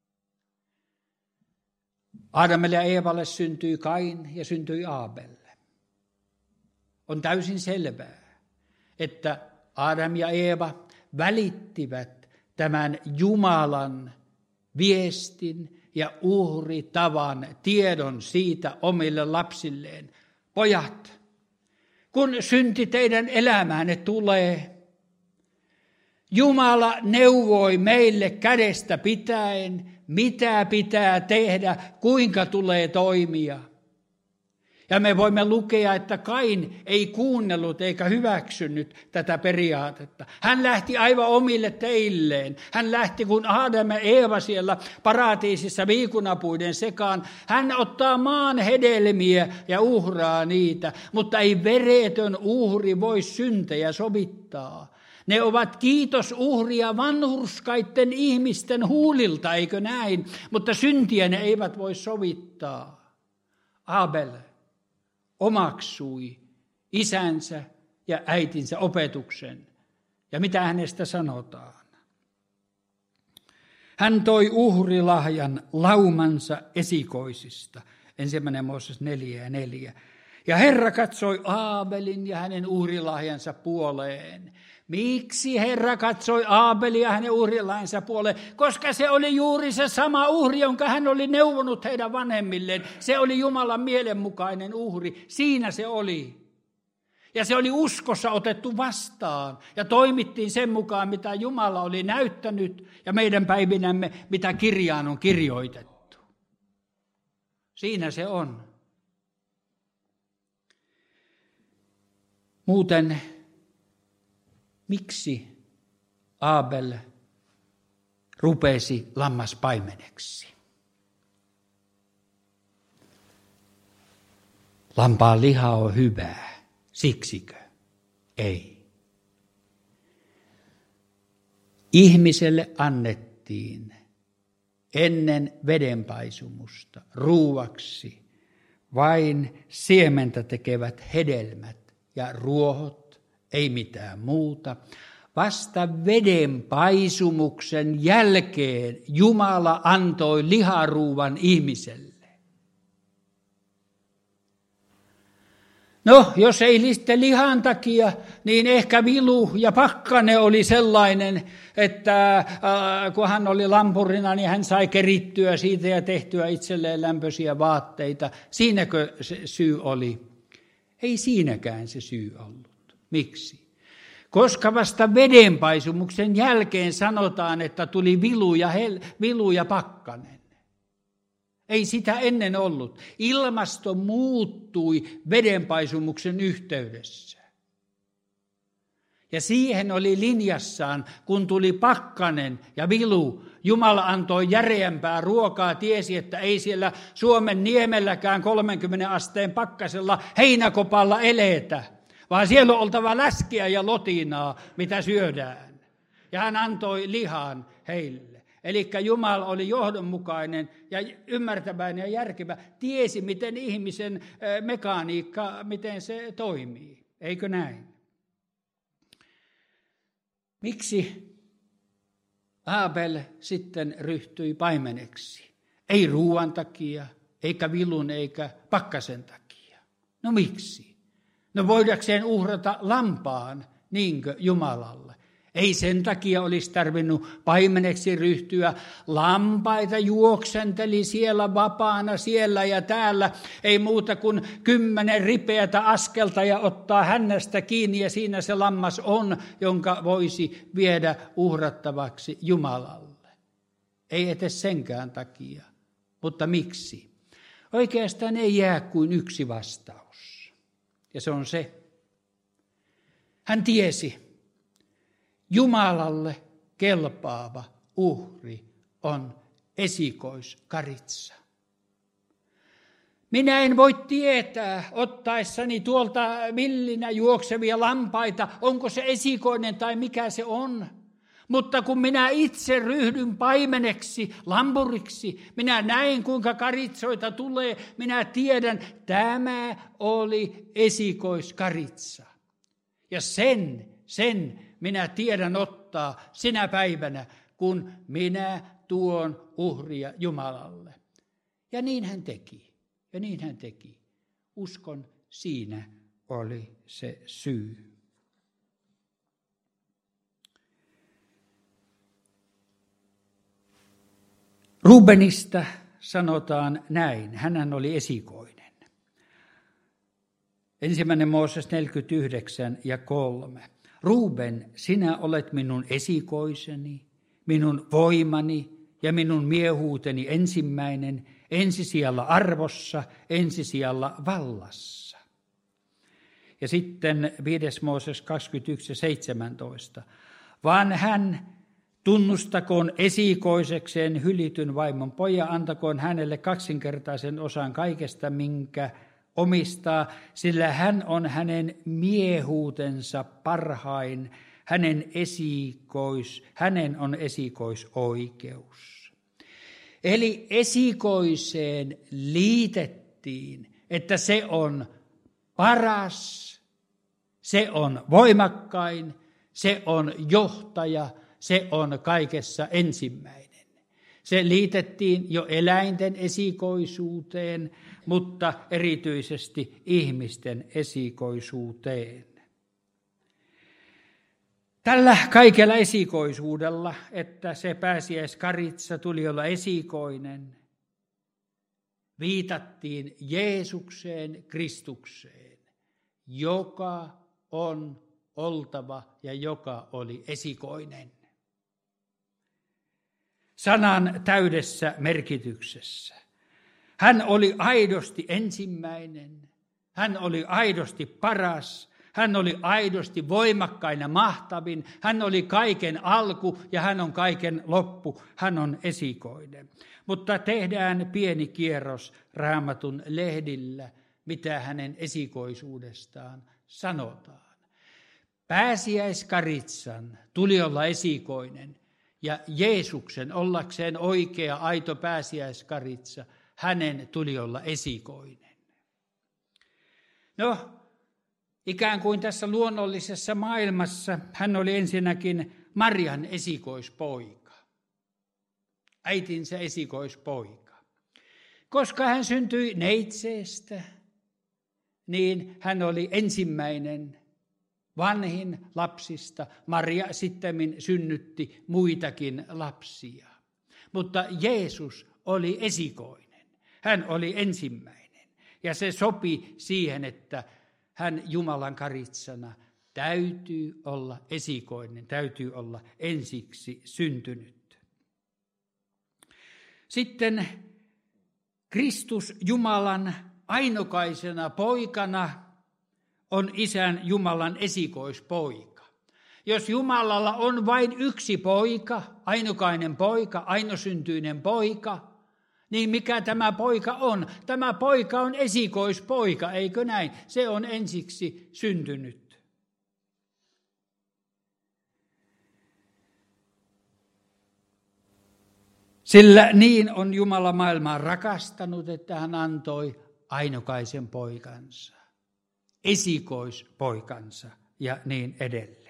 Aadamille ja Eevalle syntyi Kain ja syntyi Aabel. On täysin selvää, että Aadam ja Eeva välittivät tämän Jumalan viestin ja uhritavan tiedon siitä omille lapsilleen. Pojat, kun synti teidän elämäänne tulee, Jumala neuvoi meille kädestä pitäen, mitä pitää tehdä, kuinka tulee toimia. Ja me voimme lukea, että Kain ei kuunnellut eikä hyväksynyt tätä periaatetta. Hän lähti aivan omille teilleen. Hän lähti, kun Aadam ja Eeva siellä paratiisissa viikunapuiden sekaan. Hän ottaa maan hedelmiä ja uhraa niitä, mutta ei veretön uhri voi syntejä sovittaa. Ne ovat kiitosuhria vanhurskaiden ihmisten huulilta, eikö näin? Mutta syntiä ne eivät voi sovittaa. Abel omaksui isänsä ja äitinsä opetuksen. Ja mitä hänestä sanotaan? Hän toi uhrilahjan laumansa esikoisista. Ensimmäinen Mooses neljä ja neljä. Ja Herra katsoi Aabelin ja hänen uhrilahjansa puoleen. Miksi Herra katsoi Aabelia ja hänen uhrilahjansa puoleen? Koska se oli juuri se sama uhri, jonka hän oli neuvonut heidän vanhemmilleen. Se oli Jumalan mielenmukainen uhri. Siinä se oli. Ja se oli uskossa otettu vastaan ja toimittiin sen mukaan, mitä Jumala oli näyttänyt ja meidän päivinämme, mitä kirjaan on kirjoitettu. Siinä se on. Muuten, miksi Aabel rupesi lammaspaimeneksi? Lampaan liha on hyvää, siksikö? Ei. Ihmiselle annettiin ennen vedenpaisumusta ruuaksi vain siementä tekevät hedelmät ja ruohot, ei mitään muuta. Vasta vedenpaisumuksen jälkeen Jumala antoi liharuuan ihmiselle. No, jos ei sitten lihan takia, niin ehkä vilu ja pakkane oli sellainen, että äh, kun hän oli lampurina, niin hän sai kerittyä siitä ja tehtyä itselleen lämpöisiä vaatteita. Siinäkö se syy oli? Ei siinäkään se syy ollut. Miksi? Koska vasta vedenpaisumuksen jälkeen sanotaan, että tuli vilu ja, hel- vilu ja pakkanen. Ei sitä ennen ollut. Ilmasto muuttui vedenpaisumuksen yhteydessä. Ja siihen oli linjassaan, kun tuli pakkanen ja vilu. Jumala antoi järeämpää ruokaa, tiesi, että ei siellä Suomen niemelläkään kolmenkymmenen asteen pakkasella heinäkopalla eletä, vaan siellä on oltava läskiä ja lotinaa, mitä syödään. Ja hän antoi lihan heille. Eli Jumala oli johdonmukainen ja ymmärtäväinen ja järkevä, tiesi, miten ihmisen mekaniikka, miten se toimii. Eikö näin? Miksi Aabel sitten ryhtyi paimeneksi? Ei ruuan takia, eikä vilun, eikä pakkasen takia. No miksi? No voidakseen uhrata lampaan, niinkö Jumalalle? Ei sen takia olisi tarvinnut paimeneksi ryhtyä. Lampaita juoksenteli siellä vapaana siellä ja täällä. Ei muuta kuin kymmenen ripeätä askelta ja ottaa hännästä kiinni ja siinä se lammas on, jonka voisi viedä uhrattavaksi Jumalalle. Ei edes senkään takia. Mutta miksi? Oikeastaan ei jää kuin yksi vastaus. Ja se on se. Hän tiesi. Jumalalle kelpaava uhri on esikoiskaritsa. Minä en voi tietää, ottaessani tuolta villinä juoksevia lampaita, onko se esikoinen tai mikä se on. Mutta kun minä itse ryhdyn paimeneksi, lampuriksi, minä näin kuinka karitsoita tulee, minä tiedän, tämä oli esikoiskaritsa. Ja sen, sen minä tiedän ottaa sinä päivänä, kun minä tuon uhria Jumalalle. Ja niin hän teki. Ja niin hän teki. Uskon, siinä oli se syy. Rubenista sanotaan näin. Hänhän oli esikoinen. Ensimmäinen Mooses neljäkymmentäyhdeksän ja kolme. Ruben, sinä olet minun esikoiseni, minun voimani ja minun miehuuteni ensimmäinen, ensisijalla arvossa, ensisijalla vallassa. Ja sitten viides Mooses kaksikymmentäyksi ja seitsemäntoista. Vaan hän tunnustakoon esikoisekseen hylityn vaimon pojan, antakoon hänelle kaksinkertaisen osan kaikesta, minkä omistaa, sillä hän on hänen miehuutensa parhain, hänen, esikois, hänen on esikoisoikeus. Eli esikoiseen liitettiin, että se on paras, se on voimakkain, se on johtaja, se on kaikessa ensimmäinen. Se liitettiin jo eläinten esikoisuuteen, mutta erityisesti ihmisten esikoisuuteen. Tällä kaikella esikoisuudella, että se pääsiäiskaritsa tuli olla esikoinen, viitattiin Jeesukseen, Kristukseen. joka on oltava ja joka oli esikoinen. Sanan täydessä merkityksessä. Hän oli aidosti ensimmäinen, hän oli aidosti paras, hän oli aidosti voimakkain ja mahtavin, hän oli kaiken alku ja hän on kaiken loppu, hän on esikoinen. Mutta tehdään pieni kierros Raamatun lehdillä, mitä hänen esikoisuudestaan sanotaan. Pääsiäiskaritsan tuli olla esikoinen ja Jeesuksen ollakseen oikea aito pääsiäiskaritsa, hänen tuli olla esikoinen. No, ikään kuin tässä luonnollisessa maailmassa hän oli ensinnäkin Marian esikoispoika, äitinsä esikoispoika. Koska hän syntyi neitseestä, niin hän oli ensimmäinen, vanhin lapsista. Maria sittemmin synnytti muitakin lapsia. Mutta Jeesus oli esikoinen. Hän oli ensimmäinen. Ja se sopi siihen, että hän Jumalan karitsana täytyy olla esikoinen, täytyy olla ensiksi syntynyt. Sitten Kristus Jumalan ainokaisena poikana on Isän Jumalan esikoispoika. Jos Jumalalla on vain yksi poika, ainokainen poika, ainosyntyinen poika, niin mikä tämä poika on? Tämä poika on esikoispoika, eikö näin? Se on ensiksi syntynyt. Sillä niin on Jumala maailmaa rakastanut, että hän antoi ainokaisen poikansa, esikoispoikansa ja niin edelleen.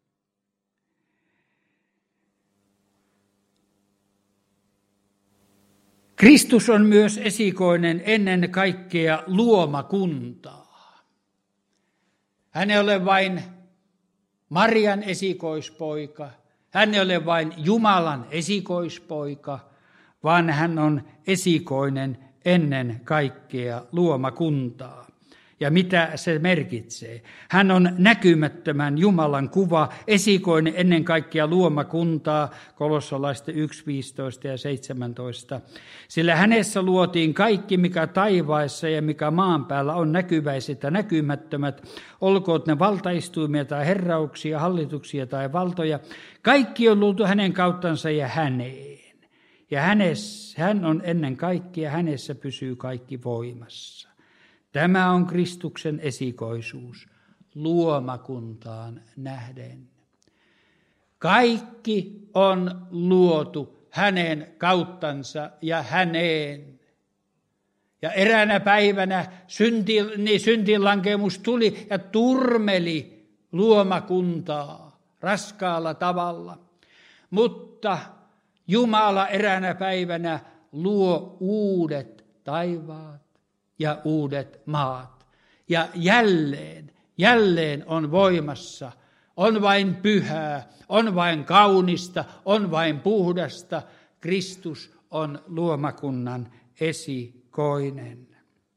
Kristus on myös esikoinen ennen kaikkea luomakuntaa. Hän ei ole vain Marian esikoispoika, hän ei ole vain Jumalan esikoispoika, vaan hän on esikoinen ennen kaikkea luomakuntaa. Ja mitä se merkitsee? Hän on näkymättömän Jumalan kuva, esikoinen ennen kaikkea luomakuntaa, Kolossalaisten yksi, viisitoista ja seitsemäntoista. Sillä hänessä luotiin kaikki, mikä taivaissa ja mikä maan päällä on, näkyväiset ja näkymättömät, olkoot ne valtaistuimia tai herrauksia, hallituksia tai valtoja. Kaikki on luotu hänen kauttansa ja häneen. Ja hänessä, hän on ennen kaikkea, hänessä pysyy kaikki voimassa. Tämä on Kristuksen esikoisuus luomakuntaan nähden. Kaikki on luotu hänen kauttansa ja häneen. Ja eräänä päivänä synti, niin syntilankemus tuli ja turmeli luomakuntaa raskaalla tavalla. Mutta Jumala eräänä päivänä luo uudet taivaat ja uudet maat. Ja jälleen, jälleen on voimassa, on vain pyhää, on vain kaunista, on vain puhdasta. Kristus on luomakunnan esikoinen.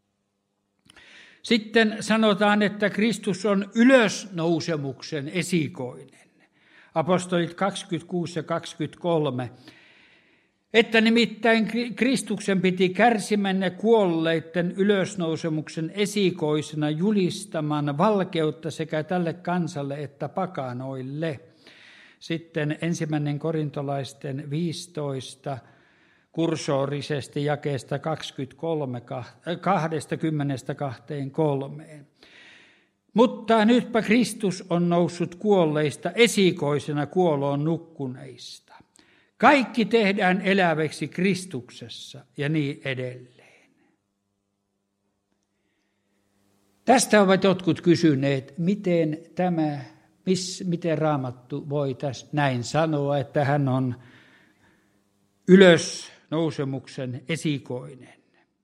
Sitten sanotaan, että Kristus on ylösnousemuksen esikoinen. Apostolit kaksikymmentäkuusi ja kaksikymmentäkolme. Että nimittäin Kristuksen piti kärsimänne kuolleiden ylösnousemuksen esikoisena julistamaan valkeutta sekä tälle kansalle että pakanoille. Sitten ensimmäinen korintolaisten viisitoista kursorisesti jakeesta kaksikymmentäkolme, kaksikymmentä kaksikymmentäkolme. Mutta nytpä Kristus on noussut kuolleista esikoisena kuoloon nukkuneista. Kaikki tehdään eläväksi Kristuksessa ja niin edelleen. Tästä ovat jotkut kysyneet, miten tämä, miss, miten Raamattu voi tässä näin sanoa, että hän on ylösnousemuksen esikoinen.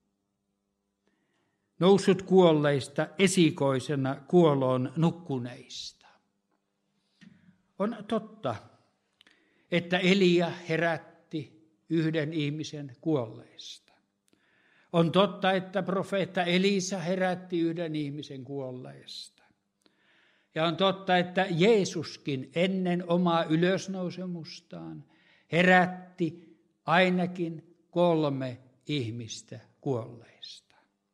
Noussut kuolleista esikoisena kuoloon nukkuneista. On totta, että Elia herätti yhden ihmisen kuolleista. On totta, että profeetta Elisa herätti yhden ihmisen kuolleista. Ja on totta, että Jeesuskin ennen omaa ylösnousemustaan herätti ainakin kolme ihmistä kuolleista.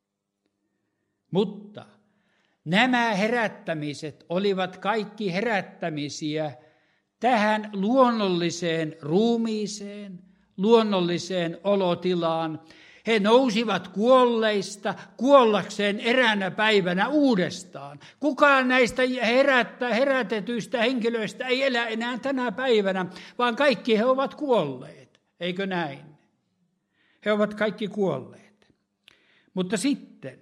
Mutta nämä herättämiset olivat kaikki herättämisiä tähän luonnolliseen ruumiiseen, luonnolliseen olotilaan. He nousivat kuolleista kuollakseen eräänä päivänä uudestaan. Kukaan näistä herättä, herätetyistä henkilöistä ei elä enää tänä päivänä, vaan kaikki he ovat kuolleet. Eikö näin? He ovat kaikki kuolleet. Mutta sitten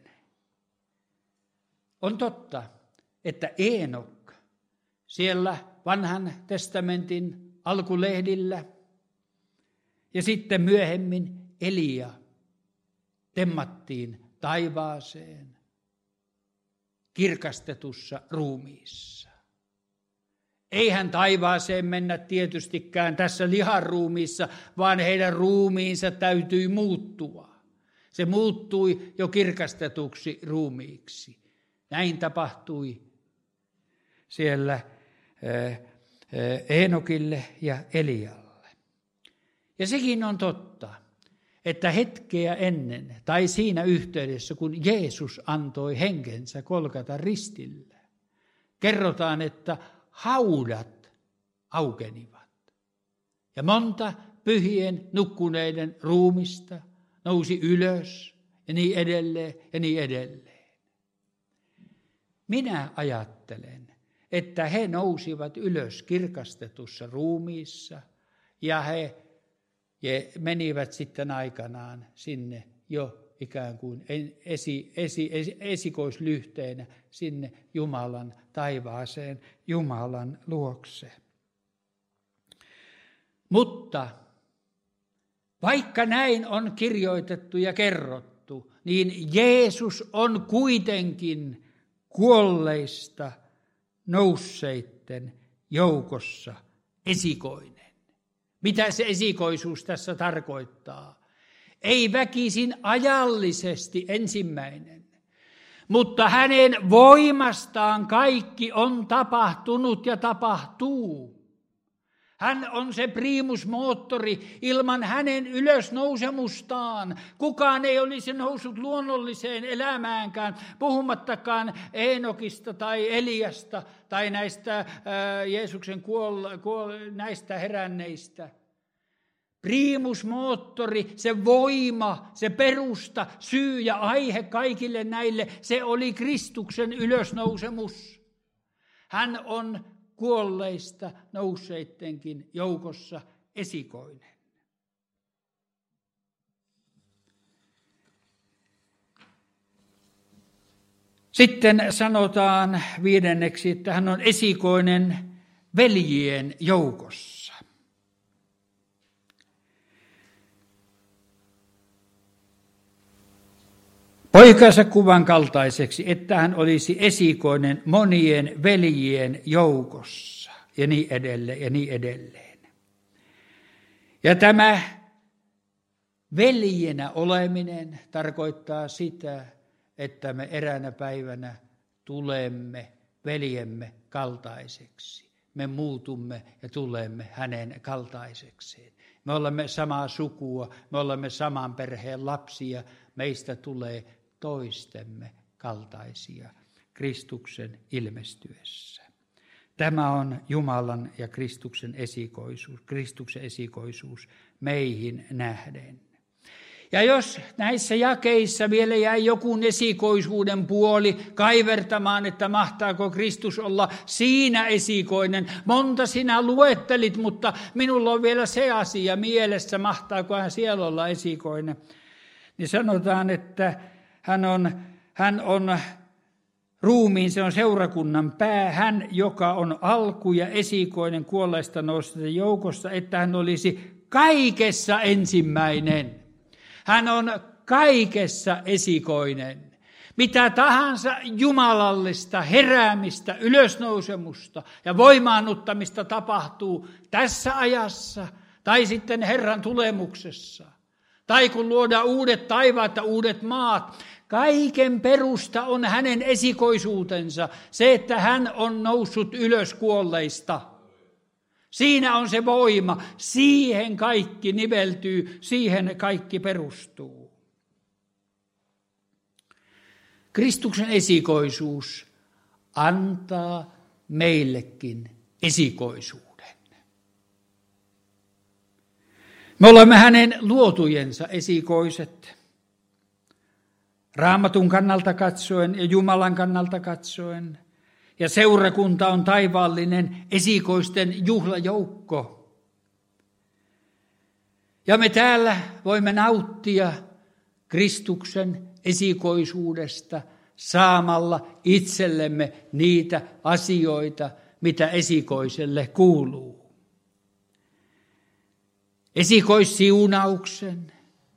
on totta, että Eenok siellä vanhan testamentin alkulehdillä ja sitten myöhemmin Elia temmattiin taivaaseen kirkastetussa ruumiissa. Eihän taivaaseen mennä tietystikään tässä liharuumiissa, vaan heidän ruumiinsa täytyi muuttua. Se muuttui jo kirkastetuksi ruumiiksi. Näin tapahtui siellä Eenokille ja Elialle. Ja sekin on totta, että hetkeä ennen tai siinä yhteydessä, kun Jeesus antoi henkensä Golgatan ristillä, kerrotaan, että haudat aukenivat. Ja monta pyhien nukkuneiden ruumista nousi ylös ja niin edelleen ja niin edelleen. Minä ajattelen, että he nousivat ylös kirkastetussa ruumiissa ja he menivät sitten aikanaan sinne jo ikään kuin esi, esi, esi, esikoislyhteenä sinne Jumalan taivaaseen, Jumalan luokse. Mutta vaikka näin on kirjoitettu ja kerrottu, niin Jeesus on kuitenkin kuolleista nousseitten joukossa esikoinen. Mitä se esikoisuus tässä tarkoittaa? Ei väkisin ajallisesti ensimmäinen, mutta hänen voimastaan kaikki on tapahtunut ja tapahtuu. Hän on se primusmoottori. Ilman hänen ylösnousemustaan kukaan ei olisi noussut luonnolliseen elämäänkään, puhumattakaan Eenokista tai Eliasta tai näistä ää, Jeesuksen kuolla, kuolla, näistä heränneistä. Primusmoottori, se voima, se perusta, syy ja aihe kaikille näille, se oli Kristuksen ylösnousemus. Hän on kuolleista nousseittenkin joukossa esikoinen. Sitten sanotaan viidenneksi, että hän on esikoinen veljien joukossa. Poikansa kuvan kaltaiseksi, että hän olisi esikoinen monien veljien joukossa ja niin edelleen ja niin edelleen. Ja tämä veljenä oleminen tarkoittaa sitä, että me eräänä päivänä tulemme veljemme kaltaiseksi. Me muutumme ja tulemme hänen kaltaisekseen. Me olemme samaa sukua, me olemme saman perheen lapsia, meistä tulee toistemme kaltaisia Kristuksen ilmestyessä. Tämä on Jumalan ja Kristuksen esikoisuus, Kristuksen esikoisuus meihin nähden. Ja jos näissä jakeissa vielä jäi joku esikoisuuden puoli kaivertamaan, että mahtaako Kristus olla siinä esikoinen. Monta sinä luettelit, mutta minulla on vielä se asia mielessä, mahtaako hän siellä olla esikoinen. Niin sanotaan, että hän on, hän on ruumiin, se on seurakunnan pää, hän, joka on alku ja esikoinen kuolleista nouseiden joukossa, että hän olisi kaikessa ensimmäinen. Hän on kaikessa esikoinen. Mitä tahansa jumalallista heräämistä, ylösnousemusta ja voimaannuttamista tapahtuu tässä ajassa tai sitten Herran tulemuksessa. Tai kun luodaan uudet taivaat ja uudet maat, Kaiken perusta on hänen esikoisuutensa, se, että hän on noussut ylös kuolleista. Siinä on se voima, siihen kaikki niveltyy, siihen kaikki perustuu. Kristuksen esikoisuus antaa meillekin esikoisuuden. Me olemme hänen luotujensa esikoiset. Raamatun kannalta katsoen ja Jumalan kannalta katsoen. Ja seurakunta on taivaallinen esikoisten juhlajoukko. Ja me täällä voimme nauttia Kristuksen esikoisuudesta saamalla itsellemme niitä asioita, mitä esikoiselle kuuluu. Esikoissiunauksen,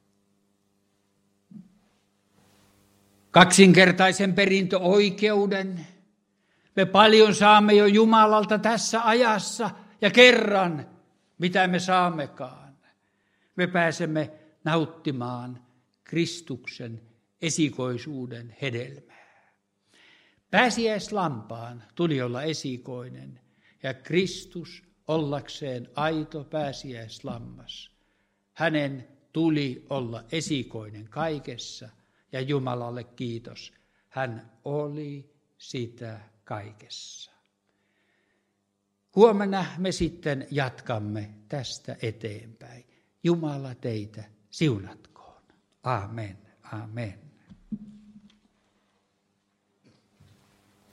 kaksinkertaisen perintöoikeuden. Me paljon saamme jo Jumalalta tässä ajassa ja kerran, mitä me saammekaan. Me pääsemme nauttimaan Kristuksen esikoisuuden hedelmää. Pääsiäislampaan tuli olla esikoinen ja Kristus ollakseen aito pääsiäislammas. Hänen tuli olla esikoinen kaikessa ja Jumalalle kiitos. Hän oli sitä kaikessa. Huomenna me sitten jatkamme tästä eteenpäin. Jumala teitä siunatkoon. Amen. Amen.